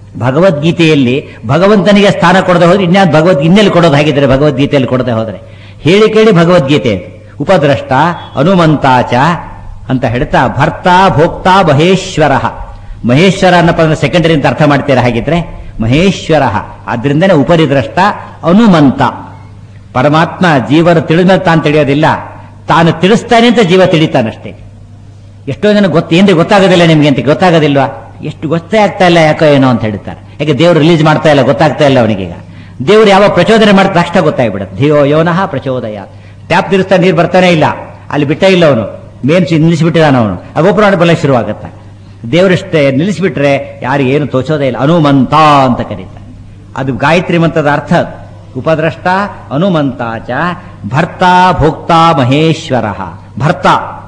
ಭಗವದ್ಗೀತೆಯಲ್ಲಿ ಭಗವಂತನಿಗೆ ಸ್ಥಾನ ಕೊಡದೆ ಹೋದ್ರೆ ಇನ್ಯಾರು ಭಗವದ್ ಇನ್ನೆಲ್ಲಿ ಕೊಡೋದು ಹಾಗಿದ್ರೆ ಭಗವದ್ಗೀತೆಯಲ್ಲಿ ಕೊಡದೆ ಹೋದ್ರೆ ಹೇಳಿ ಕೇಳಿ ಭಗವದ್ಗೀತೆ ಉಪದ್ರಷ್ಟ ಹನುಮಂತಾಚ ಅಂತ ಹೇಳ್ತಾ ಭರ್ತ ಭೋಕ್ತ ಮಹೇಶ್ವರ ಮಹೇಶ್ವರ ಅನ್ನೋ ಪದ ಸೆಕೆಂಡರಿ ಅಂತ ಅರ್ಥ ಮಾಡ್ತೀರಾ ಹಾಗಿದ್ರೆ ಮಹೇಶ್ವರ ಆದ್ರಿಂದನೇ ಉಪರಿದ್ರಷ್ಟ ಹನುಮಂತ ಪರಮಾತ್ಮ ಜೀವನ ತಿಳಿದ ತಾನು ತಿಳಿಯೋದಿಲ್ಲ ತಾನು ತಿಳಿಸ್ತಾನೆ ಅಂತ ಜೀವ ತಿಳಿತಾನಷ್ಟೇ. ಎಷ್ಟೋ ಜನ ಗೊತ್ತ ಏನ್ರಿ ಗೊತ್ತಾಗೋದಿಲ್ಲ ನಿಮ್ಗೆ ಅಂತ ಗೊತ್ತಾಗೋದಿಲ್ವಾ ಎಷ್ಟು ಗೊತ್ತೇ ಆಗ್ತಾ ಇಲ್ಲ ಯಾಕೋ ಏನೋ ಅಂತ ಹೇಳ್ತಾರೆ. ಯಾಕೆ ದೇವ್ರು ರಿಲೀಸ್ ಮಾಡ್ತಾ ಇಲ್ಲ ಗೊತ್ತಾಗ್ತಾ ಇಲ್ಲ ಅವನಿಗೀಗ. ದೇವ್ರು ಯಾವ ಪ್ರಚೋದನೆ ಮಾಡ್ತಾ ತಕ್ಷಣ ಗೊತ್ತಾಗ್ಬಿಡುತ್ತೆ. ಧಿಯೋ ಯೋನಃ ಪ್ರಚೋದಯ ಟ್ಯಾಪ್ ತಿರುಸ್ತಾ ನೀರು ಬರ್ತಾನೆ ಇಲ್ಲ ಅಲ್ಲಿ ಬಿಟ್ಟ ಇಲ್ಲ ಅವನು ಮೇನ್ ನಿಲ್ಲಿಸಿಬಿಟ್ಟಿದಾನ ಅವನು ಅಗೋಪುರಾಣ ಬಲ ಶುರುವಾಗುತ್ತೆ. ದೇವರಷ್ಟೇ ನಿಲ್ಲಿಸಿಬಿಟ್ರೆ ಯಾರಿಗೆ ಏನು ತೋಚೋದೇ ಇಲ್ಲ. ಹನುಮಂತ ಅಂತ ಕರೀತಾರೆ. ಅದು ಗಾಯತ್ರಿ ಮಂತ್ರದ ಅರ್ಥ. ಉಪದ್ರಷ್ಟ ಹನುಮಂತಾಚ ಭರ್ತ ಭೋಕ್ತ ಮಹೇಶ್ವರ ಭರ್ತ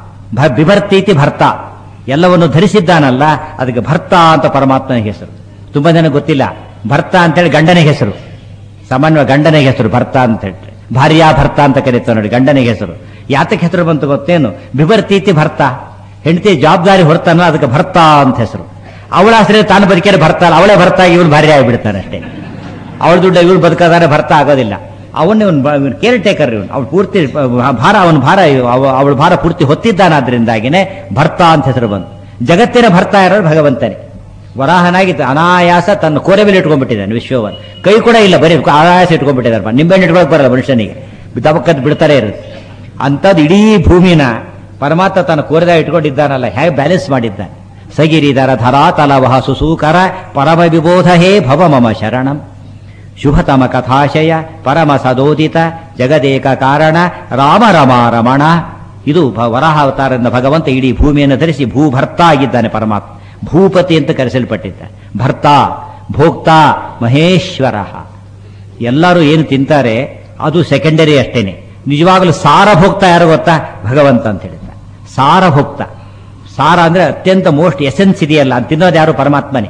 ಬಿಭರ್ತೀತಿ ಭರ್ತ ಎಲ್ಲವನ್ನು ಧರಿಸಿದ್ದಾನಲ್ಲ ಅದಕ್ಕೆ ಭರ್ತ ಅಂತ ಪರಮಾತ್ಮನ ಹೆಸರು. ತುಂಬಾ ಜನ ಗೊತ್ತಿಲ್ಲ ಭರ್ತ ಅಂತೇಳಿ ಗಂಡನಿಗೆ ಹೆಸರು. ಸಾಮಾನ್ಯ ಗಂಡನಿಗೆ ಹೆಸರು ಭರ್ತ ಅಂತ ಹೇಳ್ತಾರೆ. ಭಾರ್ಯಾ ಭರ್ತ ಅಂತ ಕರೀತಾರೆ ನೋಡಿ ಗಂಡನಿಗೆ ಹೆಸರು. ಯಾತಕ್ಕೆ ಹೆಸರು ಬಂತು ಗೊತ್ತೇನು? ಬಿಭರ್ತೀತಿ ಭರ್ತ ಹೆಂಡತಿ ಜವಾಬ್ದಾರಿ ಹೊರತಾನ ಅದಕ್ಕೆ ಭರ್ತ ಅಂತ ಹೆಸರು. ಅವಳ ಹೆಸರು ತಾನು ಬದುಕಿದ್ರೆ ಭರ್ತ ಅಲ್ಲ ಅವಳೇ ಭರ್ತ ಇವನು ಭಾರ್ಯ ಆಗಿಬಿಡ್ತಾನೆ ಅಷ್ಟೇ. ಅವಳ ದುಡ್ಡ ಇವಳು ಬದುಕಾದ್ರೆ ಭರ್ತ ಆಗೋದಿಲ್ಲ. ಅವನ್ನ ಕೇರ್ ಟೇಕರ್ ಇವನು ಅವಳು ಪೂರ್ತಿ ಭಾರ ಅವನ ಭಾರ ಅವಳ ಭಾರ ಪೂರ್ತಿ ಹೊತ್ತಿದ್ದಾನಾದ್ರಿಂದಾಗಿನೇ ಭರ್ತ ಅಂತ ಹೆಸರು ಬಂತು. ಜಗತ್ತಿನ ಭರ್ತ ಇರೋರು ಭಗವಂತನೇ. ವರಾಹನಾಗಿ ಅನಾಯಾಸ ತನ್ನ ಕೋರೆ ಮೇಲೆ ಇಟ್ಕೊಂಡ್ಬಿಟ್ಟಿದ್ದಾನೆ ವಿಶ್ವವನ್ನು. ಕೈ ಕೂಡ ಇಲ್ಲ ಬರೀ ಆಯಾಸ ಇಟ್ಕೊಂಡ್ಬಿಟ್ಟಿದ್ದಾರೆ. ನಿಂಬೆಹಣ್ಣು ಇಟ್ಕೊಳಕ್ ಬರಲ್ಲ ಮನುಷ್ಯನಿಗೆ ದಬಕ್ಕದ್ ಬಿಡ್ತಾರೆ ಇರುತ್ತೆ. ಅಂಥದ್ದು ಇಡೀ ಭೂಮಿನ ಪರಮಾತ್ಮ ತನ್ನ ಕೋರೆದಾಗ ಇಟ್ಕೊಂಡಿದ್ದಾನಲ್ಲ ಹೇಗೆ ಬ್ಯಾಲೆನ್ಸ್ ಮಾಡಿದ್ದಾನೆ. ಸಗಿರಿದರ ಧರಾ ತಲವಹ ಸುಸೂಕರ ಪರಮ ವಿಬೋಧ ಹೇ ಭವ ಮಮ ಶರಣಂ ಶುಭತಮ ಕಥಾಶಯ ಪರಮ ಸದೋದಿತ ಜಗದೇಕ ಕಾರಣ ರಾಮ ರಮ ರಮಣ. ಇದು ವರಾಹ ಅವತಾರದಿಂದ ಭಗವಂತ ಇಡೀ ಭೂಮಿಯನ್ನು ಧರಿಸಿ ಭೂಭರ್ತ ಆಗಿದ್ದಾನೆ ಪರಮಾತ್ಮ. ಭೂಪತಿ ಅಂತ ಕರೆಸಲ್ಪಟ್ಟಿದ್ದ ಭರ್ತ ಭೋಕ್ತ ಮಹೇಶ್ವರ. ಎಲ್ಲರೂ ಏನು ತಿಂತಾರೆ ಅದು ಸೆಕೆಂಡರಿ ಅಷ್ಟೇನೆ. ನಿಜವಾಗಲೂ ಸಾರ ಭೋಕ್ತ ಯಾರು ಗೊತ್ತಾ? ಭಗವಂತ ಅಂತ ಹೇಳಿದ್ದಾರೆ. ಸಾರ ಭೋಕ್ತ ಸಾರ ಅಂದ್ರೆ ಅತ್ಯಂತ ಮೋಸ್ಟ್ ಎಸೆನ್ಸ್ ಇದೆಯಲ್ಲ ಅಂತ ತಿನ್ನೋದು ಯಾರು? ಪರಮಾತ್ಮನೇ.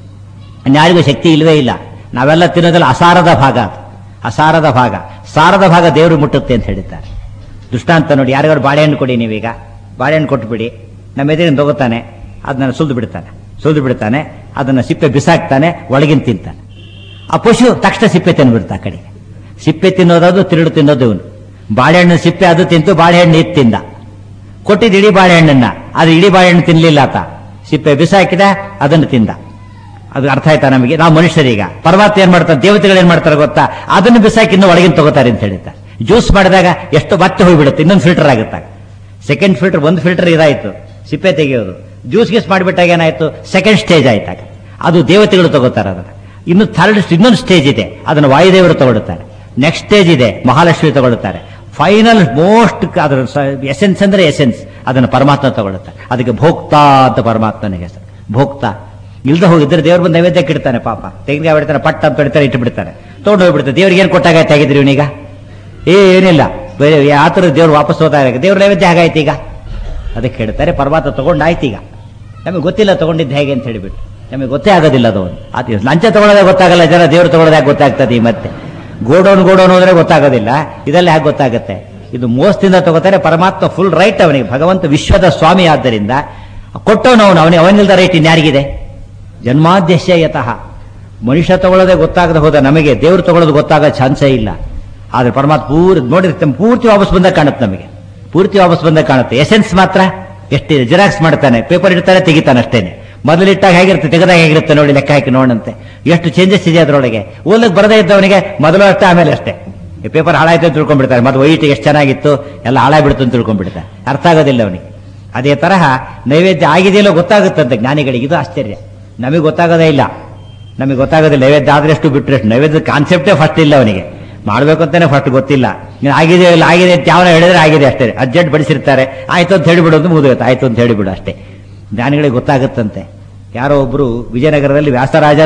ಯಾರಿಗೂ ಶಕ್ತಿ ಇಲ್ವೇ ಇಲ್ಲ. ನಾವೆಲ್ಲ ತಿನ್ನೋದಲ್ಲ ಅಸಾರದ ಭಾಗ. ಅಸಾರದ ಭಾಗ ಸಾರದ ಭಾಗ ದೇವರು ಮುಟ್ಟುತ್ತೆ ಅಂತ ಹೇಳಿದ್ದಾರೆ. ದೃಷ್ಟಾಂತ ನೋಡಿ, ಯಾರಿಗಾರು ಬಾಳೆಹಣ್ಣು ಕೊಡಿ ನೀವೀಗ ಬಾಳೆಹಣ್ಣು ಕೊಟ್ಬಿಡಿ, ನಮ್ಮ ಎದುರಿನ ತಗೋತಾನೆ ಅದನ್ನ ಸುಲಿದು ಬಿಡ್ತಾನೆ ಸುಲಿದು ಬಿಡ್ತಾನೆ ಅದನ್ನ ಸಿಪ್ಪೆ ಬಿಸಾಕ್ತಾನೆ ಒಳಗಿನ ತಿಂತಾನೆ. ಆ ಪಶು ತಕ್ಷಣ ಸಿಪ್ಪೆ ತಿನ್ಬಿಡ್ತಾ ಕಡೆ. ಸಿಪ್ಪೆ ತಿನ್ನೋದದು ತಿರುಳು ತಿನ್ನೋದು ಇವನು. ಬಾಳೆಹಣ್ಣು ಸಿಪ್ಪೆ ಅದು ತಿಂತು ಬಾಳೆಹಣ್ಣು ಇತ್ತು ತಿಂದ. ಕೊಟ್ಟಿದ್ದು ಇಡೀ ಬಾಳೆಹಣ್ಣನ್ನ ಅದು ಇಡೀ ಬಾಳೆಹಣ್ಣು ತಿನ್ಲಿಲ್ಲ ಆತ. ಸಿಪ್ಪೆ ಬಿಸಾಕಿದ ಅದನ್ನು ತಿಂದ. ಅದು ಅರ್ಥ ಆಯ್ತಾ ನಮಗೆ? ನಾವು ಮನುಷ್ಯರೀಗ. ಪರಮಾತ್ಮ ಏನ್ ಮಾಡ್ತಾರೆ? ದೇವತೆಗಳು ಏನ್ ಮಾಡ್ತಾರೆ ಗೊತ್ತಾ? ಅದನ್ನು ಬಿಸಾಕಿ ಇನ್ನು ಒಳಗಿನ ತಗೋತಾರೆ ಅಂತ ಹೇಳಿದ್ದಾರೆ. ಜ್ಯೂಸ್ ಮಾಡಿದಾಗ ಎಷ್ಟು ಮತ್ತೆ ಹೋಗ್ಬಿಡುತ್ತೆ, ಇನ್ನೊಂದು ಫಿಲ್ಟರ್ ಆಗುತ್ತೆ. ಸೆಕೆಂಡ್ ಫಿಲ್ಟರ್ ಒಂದು ಫಿಲ್ಟರ್ ಇದಾಯ್ತು ಸಿಪ್ಪೆ ತೆಗೆಯೋದು. ಜ್ಯೂಸ್ ಗೀಸ್ ಮಾಡಿಬಿಟ್ಟಾಗ ಏನಾಯ್ತು? ಸೆಕೆಂಡ್ ಸ್ಟೇಜ್ ಆಯ್ತಾಗ ಅದು ದೇವತೆಗಳು ತಗೋತಾರೆ. ಅದನ್ನ ಇನ್ನು ಥರ್ಡ್ ಇನ್ನೊಂದು ಸ್ಟೇಜ್ ಇದೆ, ಅದನ್ನು ವಾಯುದೇವರು ತಗೊಳ್ಳುತ್ತಾರೆ. ನೆಕ್ಸ್ಟ್ ಸ್ಟೇಜ್ ಇದೆ, ಮಹಾಲಕ್ಷ್ಮಿ ತಗೊಳ್ಳುತ್ತಾರೆ. ಫೈನಲ್ ಮೋಸ್ಟ್ ಅದರ ಎಸೆನ್ಸ್ ಅಂದ್ರೆ ಎಸೆನ್ಸ್ ಅದನ್ನು ಪರಮಾತ್ಮ ತಗೊಳ್ಳುತ್ತಾರೆ. ಅದಕ್ಕೆ ಭೋಕ್ತ ಅಂತ ಪರಮಾತ್ಮನಿಗೆ ಹೆಸರು. ಭೋಕ್ತ ಇಲ್ದ ಹೋಗಿದ್ರೆ ದೇವ್ರ ಬಂದು ನೈವೇದ್ಯಕ್ಕೆ ಇಡ್ತಾನೆ. ಪಾಪ ತೆಗೆದುಗಾಯಿ ಬಿಡ್ತಾನೆ, ಪಟ್ಟ ಅಂತ ಇಡ್ತಾರೆ, ಇಟ್ಟು ಬಿಡ್ತಾನೆ, ತೊಗೊಂಡು ಹೋಗ್ಬಿಡ್ತಾರೆ. ದೇವ್ರಿಗೆ ಏನು ಕೊಟ್ಟಾಗ ತೆಗೆದ್ರಿ ಇವನೀಗ? ಏನಿಲ್ಲ, ಬೇರೆ ಆ ಥರ ದೇವ್ರು ವಾಪಸ್ ಹೋದಾಗ ದೇವ್ರ ನೈವೇದ್ಯ ಹಾಗಾಯ್ತು ಈಗ. ಅದಕ್ಕೆ ಹೇಳ್ತಾರೆ ಪರಮಾತ್ಮ ತಗೊಂಡಾಯ್ತು. ಈಗ ನಮಗೆ ಗೊತ್ತಿಲ್ಲ ತಗೊಂಡಿದ್ದು ಹೇಗೆ ಅಂತ ಹೇಳಿಬಿಟ್ಟು ನಮಗೆ ಗೊತ್ತೇ ಆಗೋದಿಲ್ಲ. ಅದು ಅದು ಲಂಚ ತಗೊಳ್ಳೋದೇ ಗೊತ್ತಾಗಲ್ಲ ಜನ, ದೇವ್ರು ತಗೊಳ್ಳೋದಾಗ ಗೊತ್ತಾಗ್ತದೆ. ಈ ಮತ್ತೆ ಗೋಡೌನ್ ಗೋಡೌನ್ ಹೋದ್ರೆ ಗೊತ್ತಾಗೋದಿಲ್ಲ, ಇದೆಲ್ಲ ಹೇಗೆ ಗೊತ್ತಾಗುತ್ತೆ? ಇದು ಮೋಸದಿಂದ ತಗೋತಾರೆ. ಪರಮಾತ್ಮ ಫುಲ್ ರೈಟ್ ಅವನಿಗೆ. ಭಗವಂತ ವಿಶ್ವದ ಸ್ವಾಮಿ ಆದ್ದರಿಂದ ಕೊಟ್ಟವನವನು, ಅವನಿಗೆ ಅವನಿಲ್ದ ರೈಟ್ ಇನ್ಯಾರಿಗಿದೆ? ಜನ್ಮಾದ್ಯಶ್ಯ ಯತಃ. ಮನುಷ್ಯ ತಗೊಳ್ಳೋದೇ ಗೊತ್ತಾಗದೆ ಹೋದ ನಮಗೆ ದೇವ್ರು ತಗೊಳ್ಳೋದು ಗೊತ್ತಾಗೋ ಚಾನ್ಸೇ ಇಲ್ಲ. ಆದ್ರೆ ಪರಮಾತ್ಮ ಪೂರ್ ನೋಡಿರ್ತಾನೆ, ಪೂರ್ತಿ ವಾಪಸ್ ಬಂದಾಗ ಕಾಣುತ್ತೆ ನಮಗೆ. ಪೂರ್ತಿ ವಾಪಸ್ ಬಂದಾಗ ಕಾಣುತ್ತೆ. ಎಸೆನ್ಸ್ ಮಾತ್ರ ಎಷ್ಟಿದೆ, ಜಿರಾಕ್ಸ್ ಮಾಡ್ತಾನೆ, ಪೇಪರ್ ಇಡ್ತಾನೆ, ತೆಗಿತಾನೆ ಅಷ್ಟೇನೆ. ಮೊದಲಿಟ್ಟಾಗ ಹೇಗಿರುತ್ತೆ, ತೆಗೆದಾಗ ಹೇಗಿರುತ್ತೆ ನೋಡಿ, ಲೆಕ್ಕ ಹಾಕಿ ನೋಡಂತೆ ಎಷ್ಟು ಚೇಂಜಸ್ ಇದೆ ಅದರೊಳಗೆ. ಓದಕ್ಕೆ ಬರದೇ ಇದ್ದವನಿಗೆ ಮೊದಲು ಅಷ್ಟೇ, ಆಮೇಲೆ ಅಷ್ಟೇ. ಈ ಪೇಪರ್ ಹಾಳಾಯ್ತು ಅಂತ ತಿಳ್ಕೊಂಡ್ಬಿಡ್ತಾರೆ. ಮೊದಲು ವೈಟ್ ಎಷ್ಟು ಚೆನ್ನಾಗಿತ್ತು ಎಲ್ಲ ಹಾಳಾಗ್ಬಿಡ್ತು ಅಂತ ತಿಳ್ಕೊಂಡ್ಬಿಡ್ತಾರೆ. ಅರ್ಥ ಆಗೋದಿಲ್ಲ ಅವನಿಗೆ. ಅದೇ ತರಹ ನೈವೇದ್ಯ ಆಗಿದೆಯಲ್ಲೋ ಗೊತ್ತಾಗುತ್ತಂತೆ ಜ್ಞಾನಿಗಳಿಗೆ. ಇದು ಆಶ್ಚರ್ಯ. ನಮಗೆ ಗೊತ್ತಾಗೋದೇ ಇಲ್ಲ. ನಮಗೆ ಗೊತ್ತಾಗೋದಿಲ್ಲ ನೈವೇದ್ಯ ಆದ್ರೆಷ್ಟು ಬಿಟ್ಟರೆಷ್ಟು. ನೈವೇದ್ಯದ ಕಾನ್ಸೆಪ್ಟೇ ಫಸ್ಟ್ ಇಲ್ಲ ಅವನಿಗೆ. ಮಾಡಬೇಕು ಅಂತಾನೆ ಫಸ್ಟ್ ಗೊತ್ತಿಲ್ಲ. ಆಗಿದೆ ಇಲ್ಲ ಆಗಿದೆ ಅಂತ ಯಾವನ ಹೇಳಿದ್ರೆ ಆಗಿದೆ ಅಷ್ಟೇ. ಅರ್ಜೆಂಟ್ ಬಡಿಸಿರ್ತಾರೆ, ಆಯ್ತು ಅಂತ ಹೇಳಿಬಿಡು ಅಂತ ಮುಗಿದೋಗುತ್ತೆ. ಆಯ್ತು ಅಂತ ಹೇಳಿಬಿಡು ಅಷ್ಟೇ. ಜ್ಞಾನಿಗಳಿಗೆ ಗೊತ್ತಾಗುತ್ತಂತೆ. ಯಾರೋ ಒಬ್ರು ವಿಜಯನಗರದಲ್ಲಿ ವ್ಯಾಸರಾಜರ